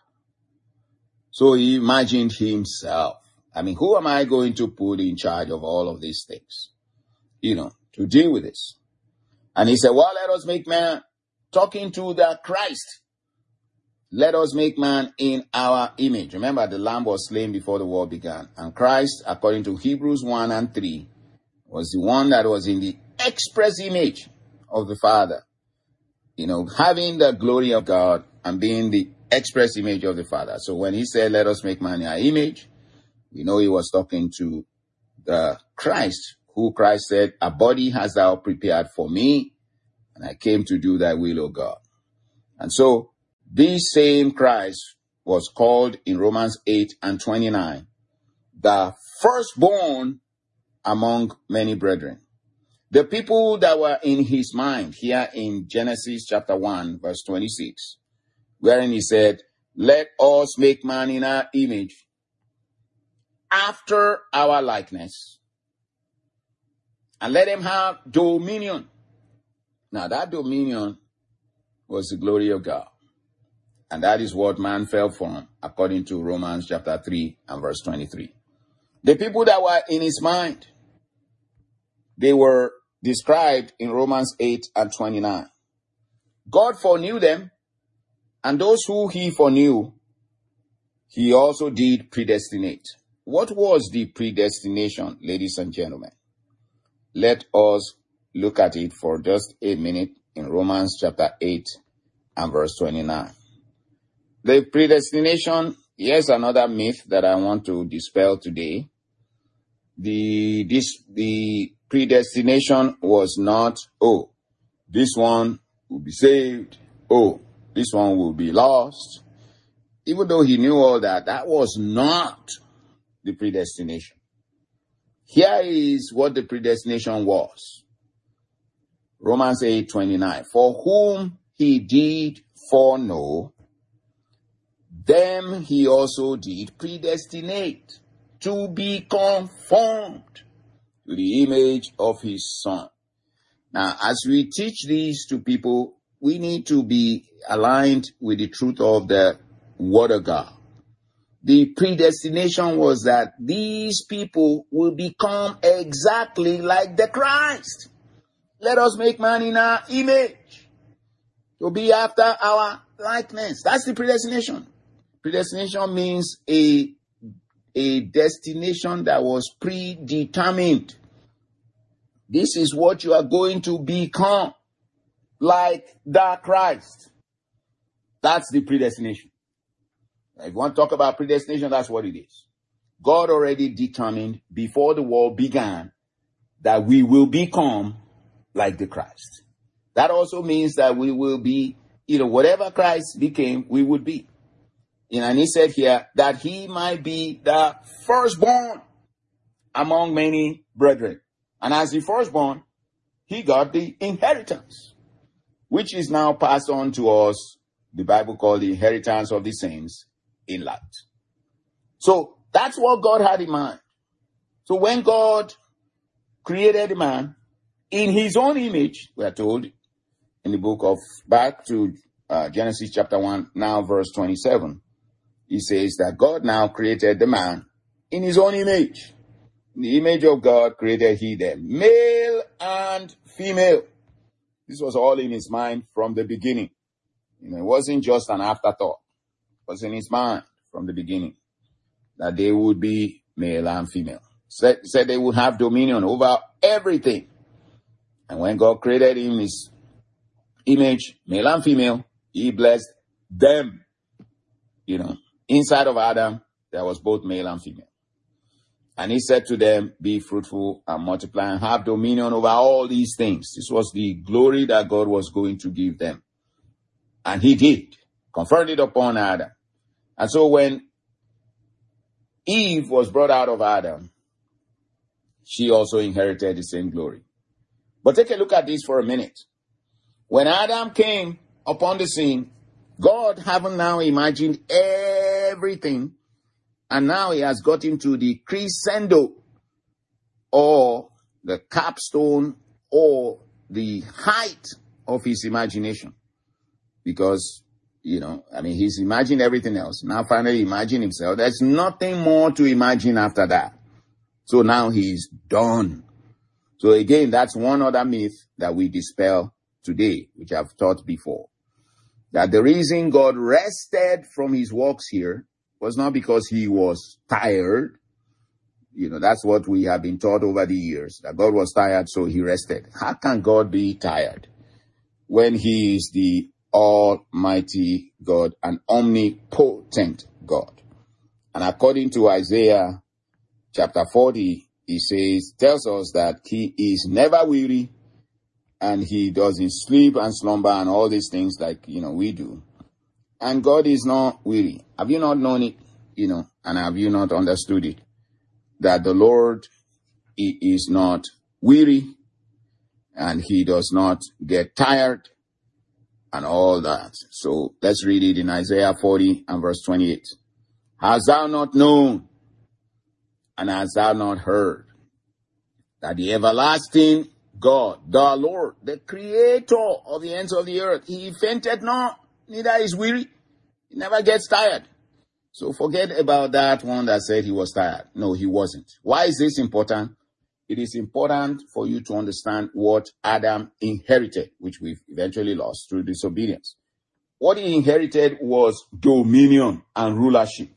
Speaker 1: so he imagined himself. I mean, who am I going to put in charge of all of these things? You know, to deal with this. And he said, well, let us make man, talking to the Christ. Let us make man in our image. Remember, the lamb was slain before the world began. And Christ, according to Hebrews one and three, was the one that was in the express image of the Father. You know, having the glory of God and being the express image of the Father. So when he said, let us make man in our image, We know he was talking to the Christ, who Christ said, a body hast thou prepared for me, and I came to do thy will, O God. And so this same Christ was called in Romans eight and twenty-nine, the firstborn among many brethren. The people that were in his mind here in Genesis chapter one, verse twenty-six, wherein he said, let us make man in our image, after our likeness, and let him have dominion. Now that dominion was the glory of God. And that is what man fell from, according to Romans chapter three and verse twenty-three. The people that were in his mind, they were described in Romans eight and twenty-nine. God foreknew them, and those who he foreknew, he also did predestinate. What was the predestination, ladies and gentlemen? Let us look at it for just a minute in Romans chapter eight and verse twenty-nine. The predestination, here's another myth that I want to dispel today. The, this, the predestination was not, oh, this one will be saved. Oh, this one will be lost. Even though he knew all that, that was not the predestination. Here is what the predestination was. Romans eight twenty-nine. For whom he did foreknow, them he also did predestinate to be conformed to the image of his Son. Now, as we teach these to people, we need to be aligned with the truth of the Word of God. The predestination was that these people will become exactly like the Christ. Let us make man in our image, to be after our likeness. That's the predestination. Predestination means a, a destination that was predetermined. This is what you are going to become, like the Christ. That's the predestination. If you want to talk about predestination, that's what it is. God already determined before the world began that we will become like the Christ. That also means that we will be, you know, whatever Christ became, we would be. You know, and he said here that he might be the firstborn among many brethren. And as the firstborn, he got the inheritance, which is now passed on to us. The Bible called the inheritance of the saints in light. So that's what God had in mind. So when God created man in his own image, we are told in the book of, back to uh, Genesis chapter one, now verse twenty-seven, he says that God now created the man in his own image. In the image of God created he them, male and female. This was all in his mind from the beginning. You know, it wasn't just an afterthought. It was in his mind from the beginning that they would be male and female. Said, said they would have dominion over everything. And when God created him in his image, male and female, he blessed them. You know, inside of Adam, there was both male and female. And he said to them, be fruitful and multiply and have dominion over all these things. This was the glory that God was going to give them. And he did, conferred it upon Adam. And so when Eve was brought out of Adam, she also inherited the same glory. But take a look at this for a minute. When Adam came upon the scene, God having now imagined everything, and now he has got into the crescendo, or the capstone, or the height of his imagination. Because, you know, I mean, he's imagined everything else. Now finally imagine himself. There's nothing more to imagine after that. So now he's done. So again, that's one other myth that we dispel today, which I've taught before. That the reason God rested from his works here was not because he was tired. You know, that's what we have been taught over the years, that God was tired, so he rested. How can God be tired when he is the Almighty God, an omnipotent God? And according to Isaiah chapter forty, he says, tells us that he is never weary and he doesn't sleep and slumber and all these things like, you know, we do. And God is not weary. Have you not known it, you know, and have you not understood it? That the Lord, he is not weary and he does not get tired and all that. So let's read it in Isaiah forty and verse twenty-eight. Hast thou not known and hast thou not heard that the everlasting God, the Lord, the creator of the ends of the earth, he fainted not, neither is weary, he never gets tired. So forget about that one that said he was tired. No, he wasn't. Why is this important? It is important for you to understand what Adam inherited, which we've eventually lost through disobedience. What he inherited was dominion and rulership.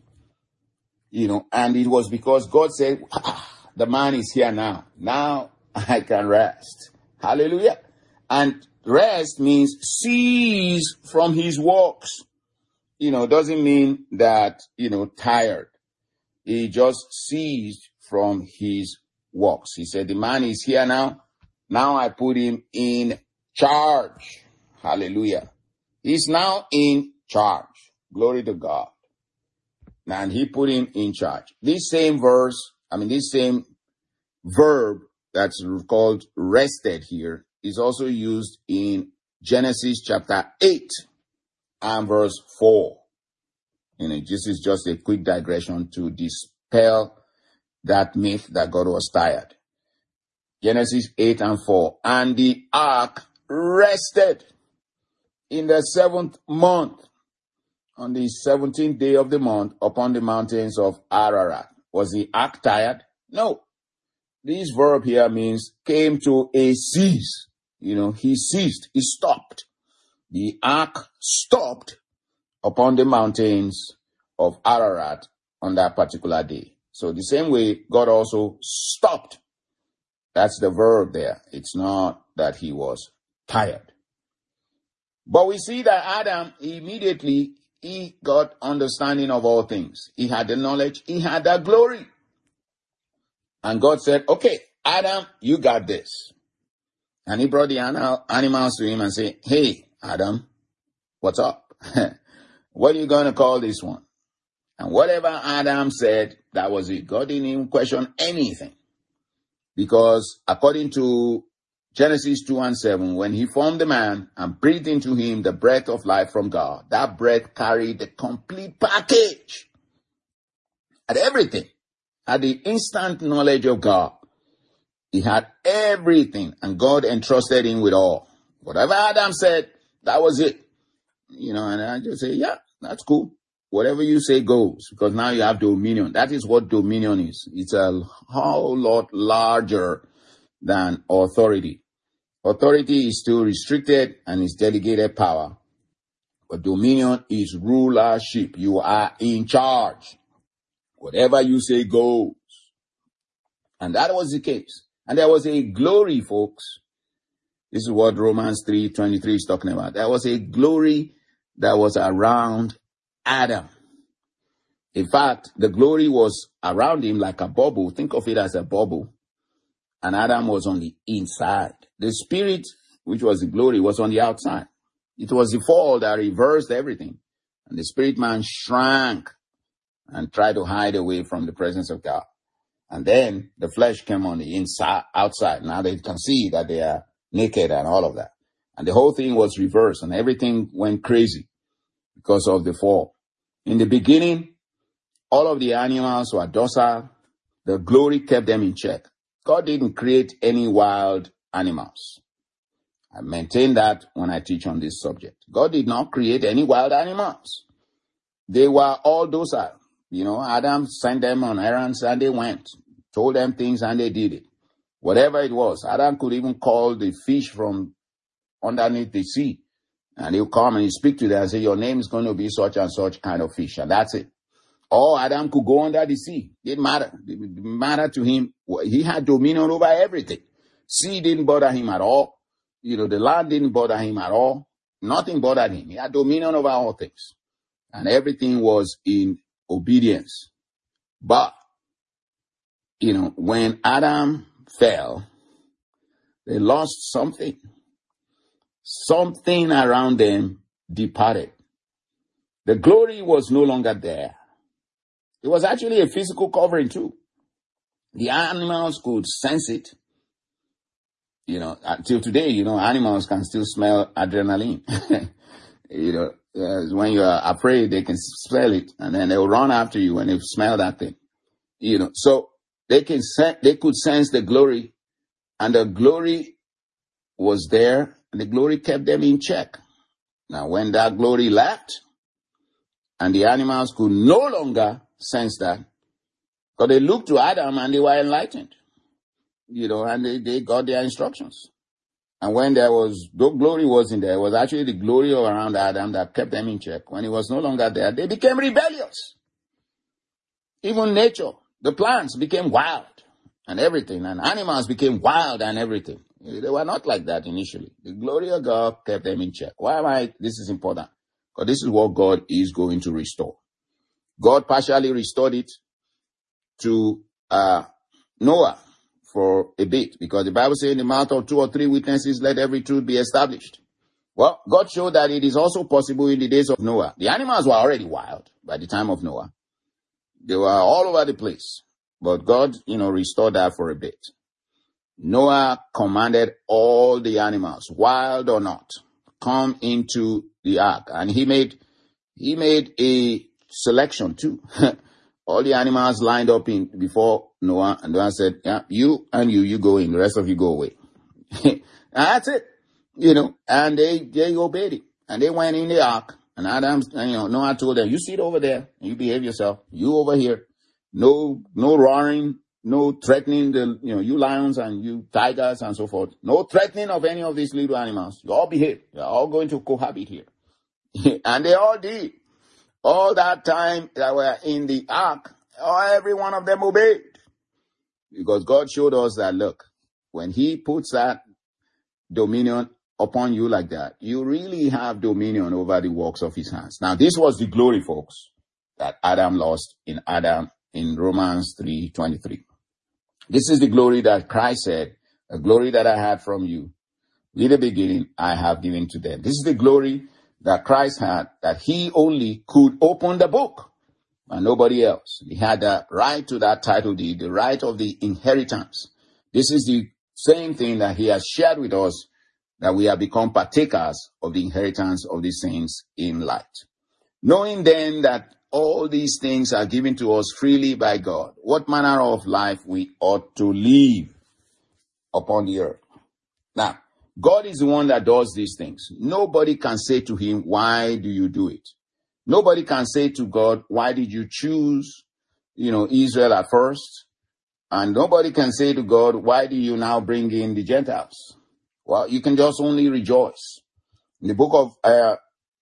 Speaker 1: You know, and it was because God said, ah, the man is here now. Now I can rest. Hallelujah. And rest means cease from his works. You know, doesn't mean that, you know, tired. He just ceased from his works. He said, the man is here now. Now I put him in charge. Hallelujah. He's now in charge. Glory to God. And he put him in charge. This same verse, I mean, this same verb that's called rested here is also used in Genesis chapter eight and verse four. You know, this is just a quick digression to dispel that myth that God was tired. Genesis eight and four. And the ark rested in the seventh month, on the seventeenth day of the month, upon the mountains of Ararat. Was the ark tired? No. This verb here means came to a cease. You know, he ceased. He stopped. The ark stopped upon the mountains of Ararat on that particular day. So the same way, God also stopped. That's the verb there. It's not that he was tired. But we see that Adam immediately, he got understanding of all things. He had the knowledge. He had the glory. And God said, okay, Adam, you got this. And he brought the animals to him and said, hey, Adam, what's up? What are you going to call this one? And whatever Adam said, that was it. God didn't even question anything. Because according to Genesis two and seven, when he formed the man and breathed into him the breath of life from God, that breath carried the complete package. Had everything. Had the instant knowledge of God. He had everything, and God entrusted him with all. Whatever Adam said, that was it. You know, and I just say, yeah, that's cool. Whatever you say goes, because now you have dominion. That is what dominion is. It's a whole lot larger than authority. Authority is still restricted and is delegated power. But dominion is rulership. You are in charge. Whatever you say goes. And that was the case. And there was a glory, folks. This is what Romans three twenty-three is talking about. There was a glory that was around Adam. In fact, the glory was around him like a bubble. Think of it as a bubble. And Adam was on the inside. The spirit, which was the glory, was on the outside. It was the fall that reversed everything. And the spirit man shrank and tried to hide away from the presence of God. And then the flesh came on the inside, outside. Now they can see that they are naked and all of that. And the whole thing was reversed and everything went crazy because of the fall. In the beginning, all of the animals were docile. The glory kept them in check. God didn't create any wild animals. I maintain that when I teach on this subject. God did not create any wild animals. They were all docile. You know, Adam sent them on errands and they went. Told them things and they did it. Whatever it was. Adam could even call the fish from underneath the sea. And he'll come and he'll speak to them and say, your name is going to be such and such kind of fish. And that's it. Or Adam could go under the sea. Didn't matter. It didn't matter to him. He had dominion over everything. Sea didn't bother him at all. You know, the land didn't bother him at all. Nothing bothered him. He had dominion over all things. And everything was in obedience. But you know, when Adam fell, they lost something. Something around them departed. The glory was no longer there. It was actually a physical covering too. The animals could sense it. You know, until today, you know, animals can still smell adrenaline. You know, uh, when you are afraid, they can smell it, and then they'll run after you when they smell that thing. You know, so they can sen- they could sense the glory, and the glory was there, and the glory kept them in check. Now, when that glory left, and the animals could no longer sense that, because they looked to Adam and they were enlightened, you know, and they, they got their instructions. And when there was, though glory wasn't there, it was actually the glory around Adam that kept them in check. When it was no longer there, they became rebellious. Even nature, the plants became wild and everything, and animals became wild and everything. They were not like that initially. The glory of God kept them in check. Why am I, this is important? Because this is what God is going to restore. God partially restored it to uh, Noah for a bit, because the Bible says in the mouth of two or three witnesses, let every truth be established. Well, God showed that it is also possible in the days of Noah. The animals were already wild by the time of Noah. They were all over the place. But God, you know, restored that for a bit. Noah commanded all the animals, wild or not, come into the ark. And he made, he made a selection too. All the animals lined up in before Noah, and Noah said, yeah, you and you, you go in, the rest of you go away. And that's it, you know, and they, they obeyed it. And they went in the ark, and Adam, and, you know, Noah told them, you sit over there, and you behave yourself. You over here. No, no roaring, no threatening the, you know, you lions and you tigers and so forth. No threatening of any of these little animals. You all behave. You're all going to cohabit here. And they all did. All that time that were in the ark, every one of them obeyed. Because God showed us that, look, when he puts that dominion upon you like that, you really have dominion over the works of his hands. Now, this was the glory, folks, that Adam lost in Adam in Romans three twenty-three. This is the glory that Christ said, a glory that I had from you. In the beginning, I have given to them. This is the glory that Christ had, that he only could open the book and nobody else. He had the right to that title deed, the right of the inheritance. This is the same thing that he has shared with us, that we have become partakers of the inheritance of the saints in light. Knowing then that all these things are given to us freely by God, what manner of life we ought to live upon the earth. Now, God is the one that does these things. Nobody can say to him, why do you do it? Nobody can say to God, why did you choose, you know, Israel at first? And nobody can say to God, why do you now bring in the Gentiles? Well, you can just only rejoice. In the book of uh,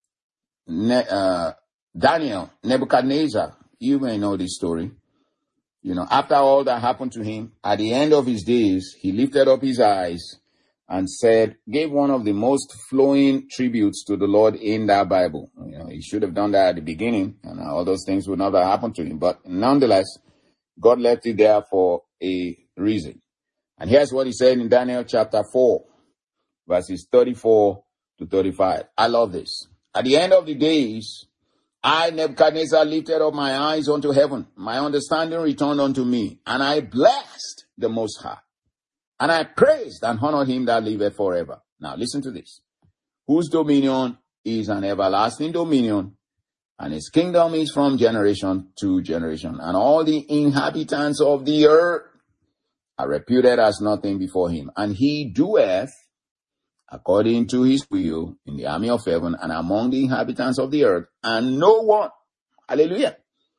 Speaker 1: ne- uh, Daniel, Nebuchadnezzar, you may know this story. You know, after all that happened to him, at the end of his days, he lifted up his eyes and said, gave one of the most flowing tributes to the Lord in that Bible. You know, he should have done that at the beginning, and all those things would not have happened to him. But nonetheless, God left it there for a reason. And here's what he said in Daniel chapter four, verses thirty-four to thirty-five. I love this. At the end of the days, I, Nebuchadnezzar, lifted up my eyes unto heaven. My understanding returned unto me, and I blessed the Most High. And I praised and honored him that liveth forever. Now listen to this. Whose dominion is an everlasting dominion, and his kingdom is from generation to generation. And all the inhabitants of the earth are reputed as nothing before him. And he doeth according to his will in the army of heaven and among the inhabitants of the earth. And no one, hallelujah,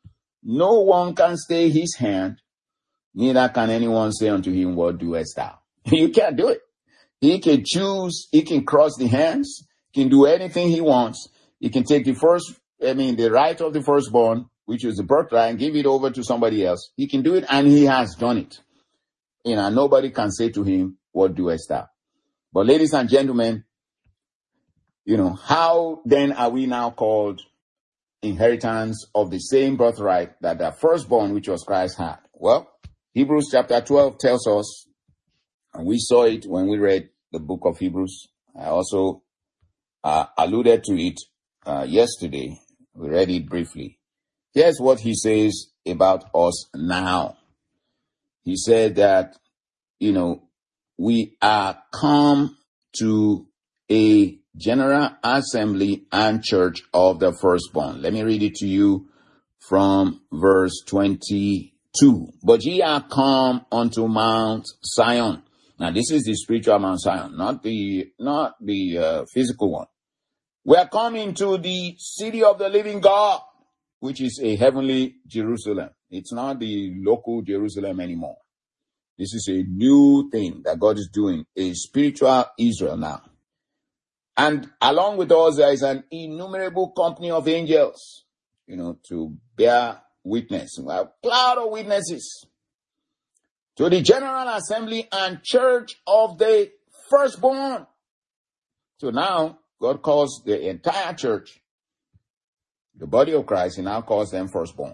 Speaker 1: no one can stay his hand, neither can anyone say unto him, what doest thou? You can't do it. He can choose, he can cross the hands, he can do anything he wants. He can take the first, I mean, the right of the firstborn, which is the birthright, and give it over to somebody else. He can do it, and he has done it. You know, nobody can say to him, what doest thou? But ladies and gentlemen, you know, how then are we now called inheritance of the same birthright that the firstborn, which was Christ, had? Well, Hebrews chapter twelve tells us, and we saw it when we read the book of Hebrews. I also uh, alluded to it uh, yesterday. We read it briefly. Here's what he says about us now. He said that, you know, we are come to a general assembly and church of the firstborn. Let me read it to you from verse twenty-two. But ye are come unto Mount Zion. Now this is the spiritual Mount Zion, not the, not the uh, physical one. We are coming to the city of the living God, which is a heavenly Jerusalem. It's not the local Jerusalem anymore. This is a new thing that God is doing, a spiritual Israel now. And along with us, there is an innumerable company of angels, you know, to bear witness. We have a cloud of witnesses to the general assembly and church of the firstborn. So now God calls the entire church, the body of Christ, he now calls them firstborn,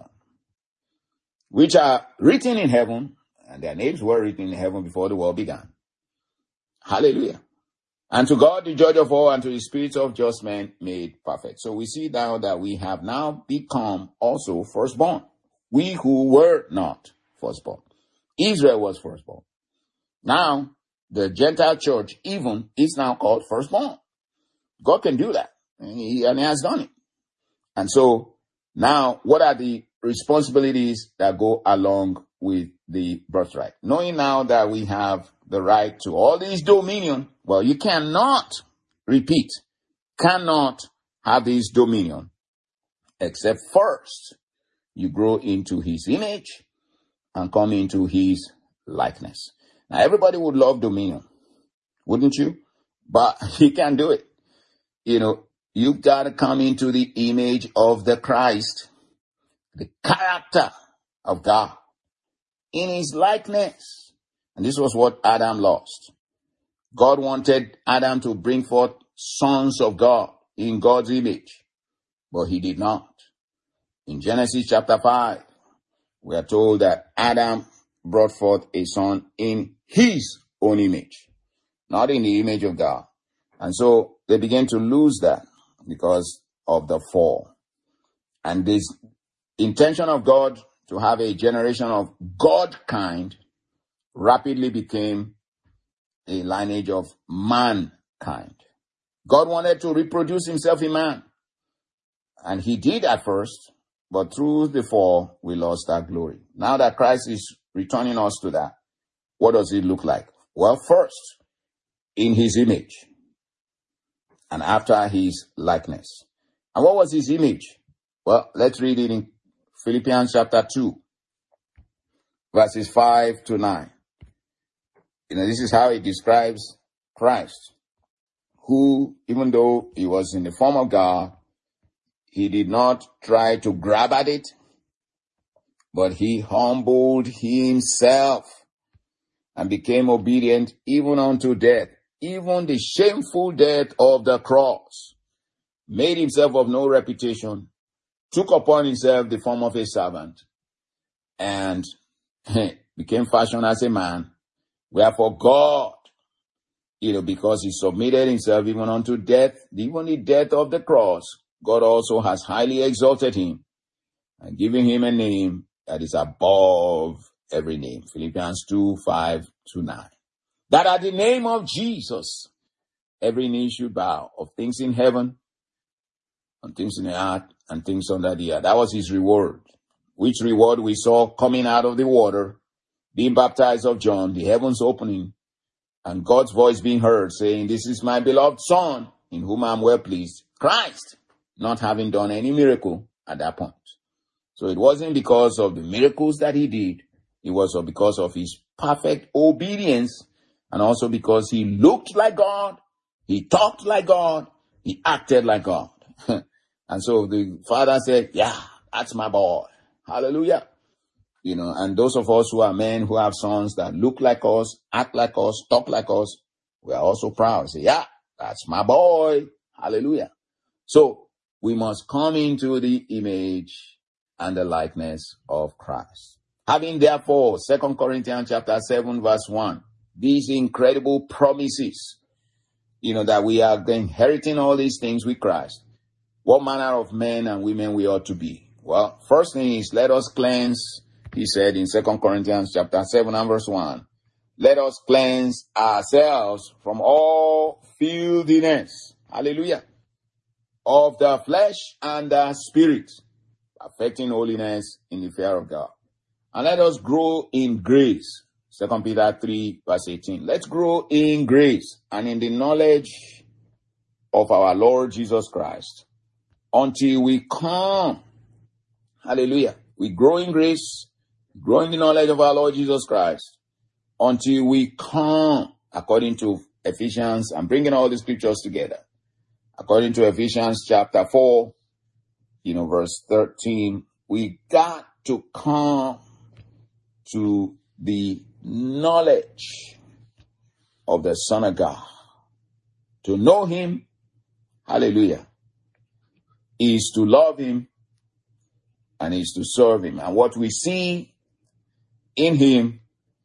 Speaker 1: which are written in heaven, and their names were written in heaven before the world began. Hallelujah. And to God, the judge of all, and to the spirits of just men made perfect. So we see now that we have now become also firstborn. We who were not firstborn. Israel was firstborn. Now, the Gentile church even is now called firstborn. God can do that. And he, and he has done it. And so now, what are the responsibilities that go along with the birthright? Knowing now that we have the right to all these dominion, well, you cannot, repeat, cannot have this dominion except first you grow into his image and come into his likeness. Now, everybody would love dominion, wouldn't you? But he can't do it. You know, you've got to come into the image of the Christ, the character of God, in his likeness. And this was what Adam lost. God wanted Adam to bring forth sons of God in God's image, but he did not. In Genesis chapter five, we are told that Adam brought forth a son in his own image, not in the image of God. And so they began to lose that because of the fall. And this intention of God to have a generation of God kind rapidly became a lineage of mankind. God wanted to reproduce himself in man. And he did at first, but through the fall, we lost that glory. Now that Christ is returning us to that, what does it look like? Well, first, in his image, and after his likeness. And what was his image? Well, let's read it in Philippians chapter two, verses five to nine. You know, this is how it describes Christ, who, even though he was in the form of God, he did not try to grab at it, but he humbled himself and became obedient even unto death, even the shameful death of the cross. Made himself of no reputation, took upon himself the form of a servant, and became fashioned as a man. Wherefore God, you know, because he submitted himself even unto death, even the death of the cross, God also has highly exalted him and given him a name that is above every name. Philippians two, five to nine. That at the name of Jesus, every knee should bow, of things in heaven, and things in the earth, and things under the earth. That was his reward. Which reward we saw coming out of the water, being baptized of John, the heavens opening, and God's voice being heard, saying, "This is my beloved Son, in whom I am well pleased." Christ not having done any miracle at that point. So it wasn't because of the miracles that he did. It was because of his perfect obedience, and also because he looked like God, he talked like God, he acted like God. And so the Father said, yeah, that's my boy. Hallelujah. You know, and those of us who are men who have sons that look like us, act like us, talk like us, we are also proud. Say, yeah, that's my boy. Hallelujah. So we must come into the image and the likeness of Christ. Having therefore, Second Corinthians chapter seven, verse one, these incredible promises, you know, that we are inheriting all these things with Christ. What manner of men and women we ought to be? Well, first thing is, let us cleanse, he said in Second Corinthians chapter seven and verse one, let us cleanse ourselves from all filthiness, hallelujah, of the flesh and the spirit, perfecting holiness in the fear of God. And let us grow in grace. Second Peter three, verse eighteen. Let's grow in grace and in the knowledge of our Lord Jesus Christ until we come. Hallelujah. We grow in grace, grow in the knowledge of our Lord Jesus Christ until we come, according to Ephesians. I'm bringing all the scriptures together. According to Ephesians chapter four, you know, verse thirteen, we got to come to the knowledge of the Son of God. To know him, hallelujah, is to love him and is to serve him. And what we see in him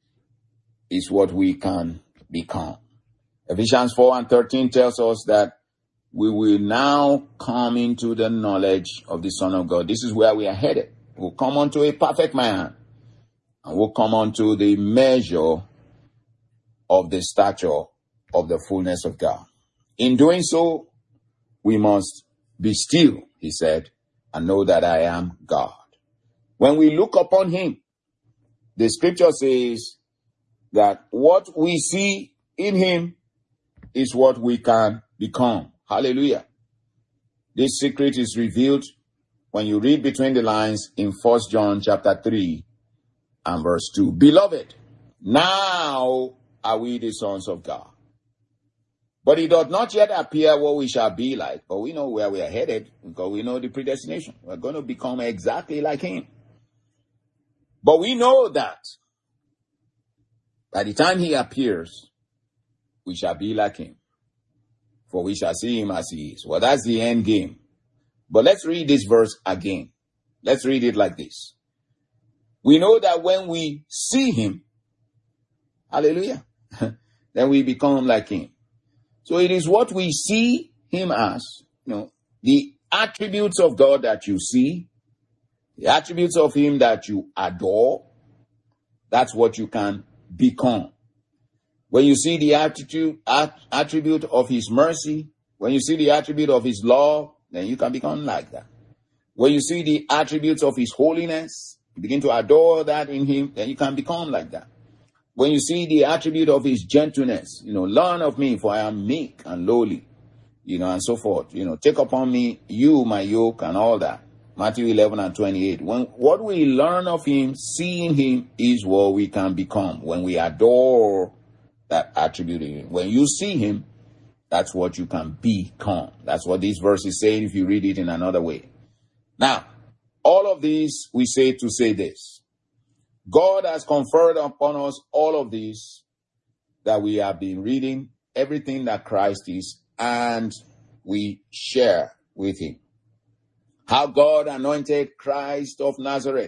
Speaker 1: is what we can become. Ephesians four and thirteen tells us that we will now come into the knowledge of the Son of God. This is where we are headed. We'll come unto a perfect man. And we'll come unto the measure of the stature of the fullness of God. In doing so, we must be still, he said, and know that I am God. When we look upon him, the scripture says that what we see in him is what we can become. Hallelujah. This secret is revealed when you read between the lines in First John chapter three and verse two. Beloved, now are we the sons of God. But it does not yet appear what we shall be like, but we know where we are headed because we know the predestination. We're going to become exactly like him. But we know that by the time he appears, we shall be like him, for we shall see him as he is. Well, that's the end game. But let's read this verse again. Let's read it like this. We know that when we see him, hallelujah, then we become like him. So it is what we see him as, you know, the attributes of God that you see, the attributes of him that you adore, that's what you can become. When you see the attitude, at, attribute of his mercy, when you see the attribute of his love, then you can become like that. When you see the attributes of his holiness, you begin to adore that in him, then you can become like that. When you see the attribute of his gentleness, you know, learn of me, for I am meek and lowly, you know, and so forth. You know, take upon me, you, my yoke, and all that. Matthew eleven and twenty-eight. When what we learn of him, seeing him, is what we can become. When we adore that attribute in him. When you see him, that's what you can become. That's what this verse is saying if you read it in another way. Now, all of these we say to say this. God has conferred upon us all of these that we have been reading, everything that Christ is, and we share with him. How God anointed Christ of Nazareth.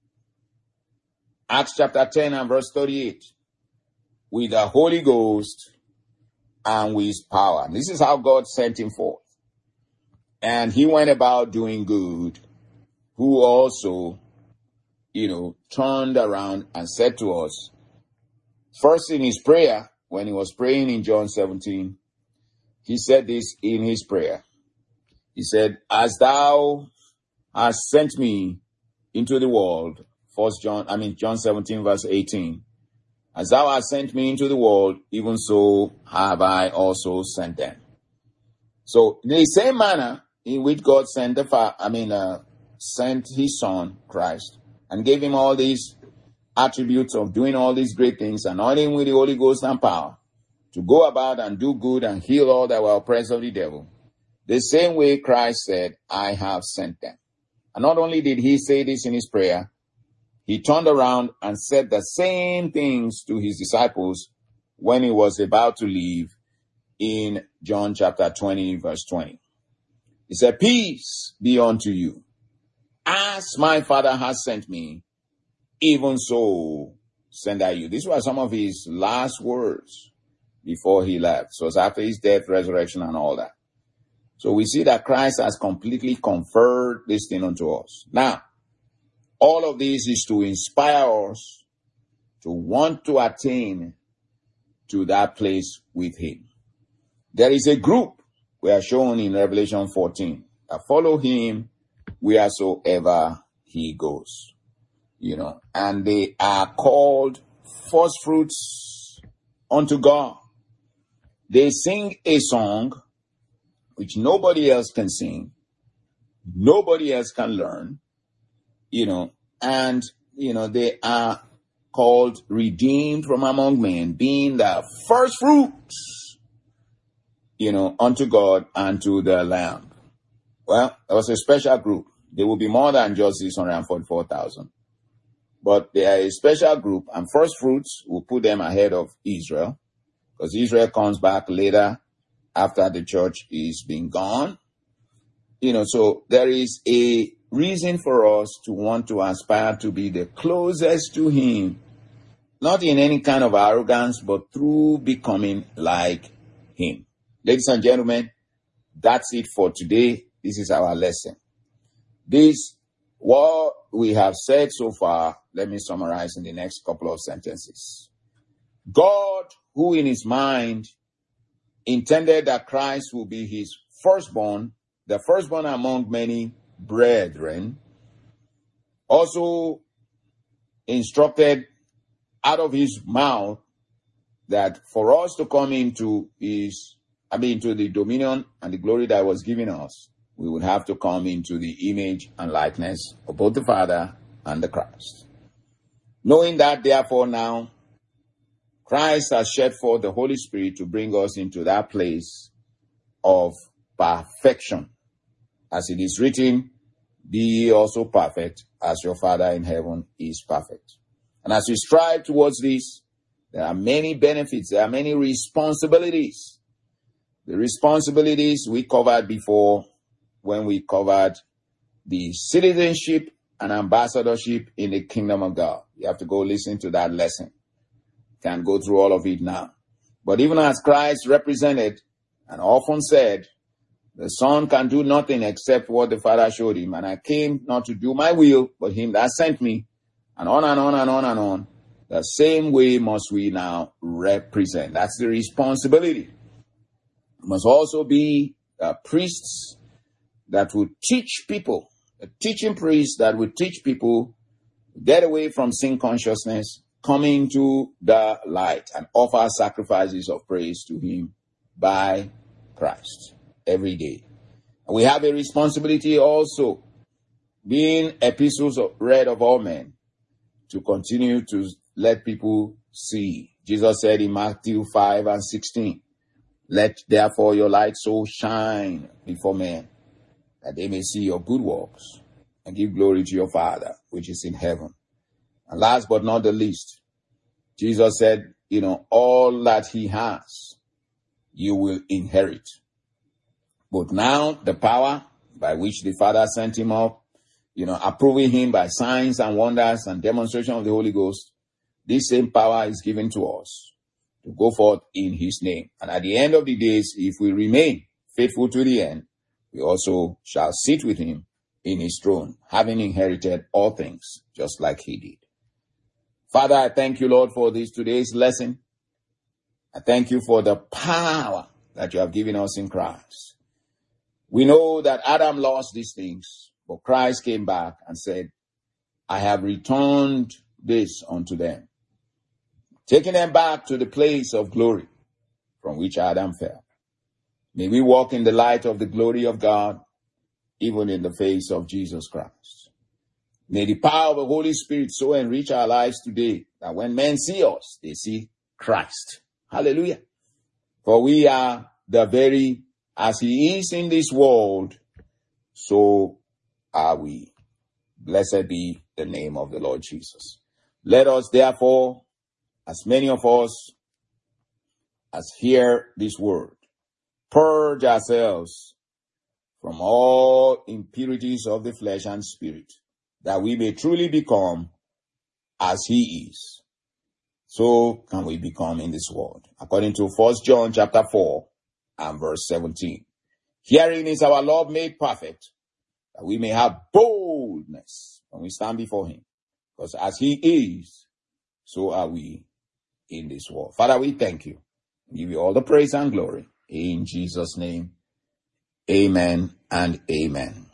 Speaker 1: Acts chapter ten and verse thirty-eight. With the Holy Ghost and with his power. And this is how God sent him forth. And he went about doing good, who also, you know, turned around and said to us, first in his prayer, when he was praying in John seventeen, he said this in his prayer. He said, as thou hast sent me into the world, First John, I mean John seventeen verse eighteen, as thou hast sent me into the world, even so have I also sent them. So in the same manner in which God sent the Father, I mean, uh, sent his Son, Christ, and gave him all these attributes of doing all these great things, anointing him with the Holy Ghost and power, to go about and do good and heal all that were oppressed of the devil. The same way Christ said, I have sent them. And not only did he say this in his prayer, he turned around and said the same things to his disciples when he was about to leave in John chapter twenty, verse twenty. He said, peace be unto you. As my Father has sent me, even so send I you. These were some of his last words before he left. So it's after his death, resurrection, and all that. So we see that Christ has completely conferred this thing unto us. Now, all of this is to inspire us to want to attain to that place with him. There is a group we are shown in Revelation fourteen that follow him wheresoever he goes. You know, and they are called first fruits unto God. They sing a song which nobody else can sing, nobody else can learn, you know, and, you know, they are called redeemed from among men, being the first fruits, you know, unto God and to the Lamb. Well, there was a special group. There will be more than just six hundred forty-four thousand. But they are a special group, and first fruits will put them ahead of Israel, because Israel comes back later after the church is being gone. You know, so there is a reason for us to want to aspire to be the closest to him, not in any kind of arrogance, but through becoming like him. Ladies and gentlemen, that's it for today. This is our lesson. This, what we have said so far, let me summarize in the next couple of sentences. God, who in his mind intended that Christ will be his firstborn, the firstborn among many brethren, also instructed out of his mouth that for us to come into his, I mean, into the dominion and the glory that was given us, we would have to come into the image and likeness of both the Father and the Christ. Knowing that, therefore, now, Christ has shed forth the Holy Spirit to bring us into that place of perfection. As it is written, be ye also perfect, as your Father in heaven is perfect. And as we strive towards this, there are many benefits, there are many responsibilities. The responsibilities we covered before when we covered the citizenship and ambassadorship in the kingdom of God. You have to go listen to that lesson. Can't go through all of it now. But even as Christ represented and often said, the Son can do nothing except what the Father showed him. And I came not to do my will, but him that sent me. And on and on and on and on. The same way must we now represent. That's the responsibility. We must also be uh, priests that will teach people, a teaching priest that will teach people to get away from sin consciousness, come into the light, and offer sacrifices of praise to him by Christ every day. And we have a responsibility also, being epistles of, read of all men, to continue to let people see. Jesus said in Matthew five and sixteen, let therefore your light so shine before men, that they may see your good works and give glory to your Father, which is in heaven. And last but not the least, Jesus said, you know, all that he has, you will inherit. But now the power by which the Father sent him up, you know, approving him by signs and wonders and demonstration of the Holy Ghost, this same power is given to us to go forth in his name. And at the end of the days, if we remain faithful to the end, we also shall sit with him in his throne, having inherited all things, just like he did. Father, I thank you, Lord, for this today's lesson. I thank you for the power that you have given us in Christ. We know that Adam lost these things, but Christ came back and said, I have returned this unto them, taking them back to the place of glory from which Adam fell. May we walk in the light of the glory of God, even in the face of Jesus Christ. May the power of the Holy Spirit so enrich our lives today that when men see us, they see Christ. Hallelujah. For we are the very, as he is in this world, so are we. Blessed be the name of the Lord Jesus. Let us therefore, as many of us as hear this word, purge ourselves from all impurities of the flesh and spirit, that we may truly become as he is, so can we become in this world. According to First John chapter four and verse seventeen. Herein is our love made perfect, that we may have boldness when we stand before him. Because as he is, so are we in this world. Father, we thank you. We give you all the praise and glory. In Jesus' name, amen and amen.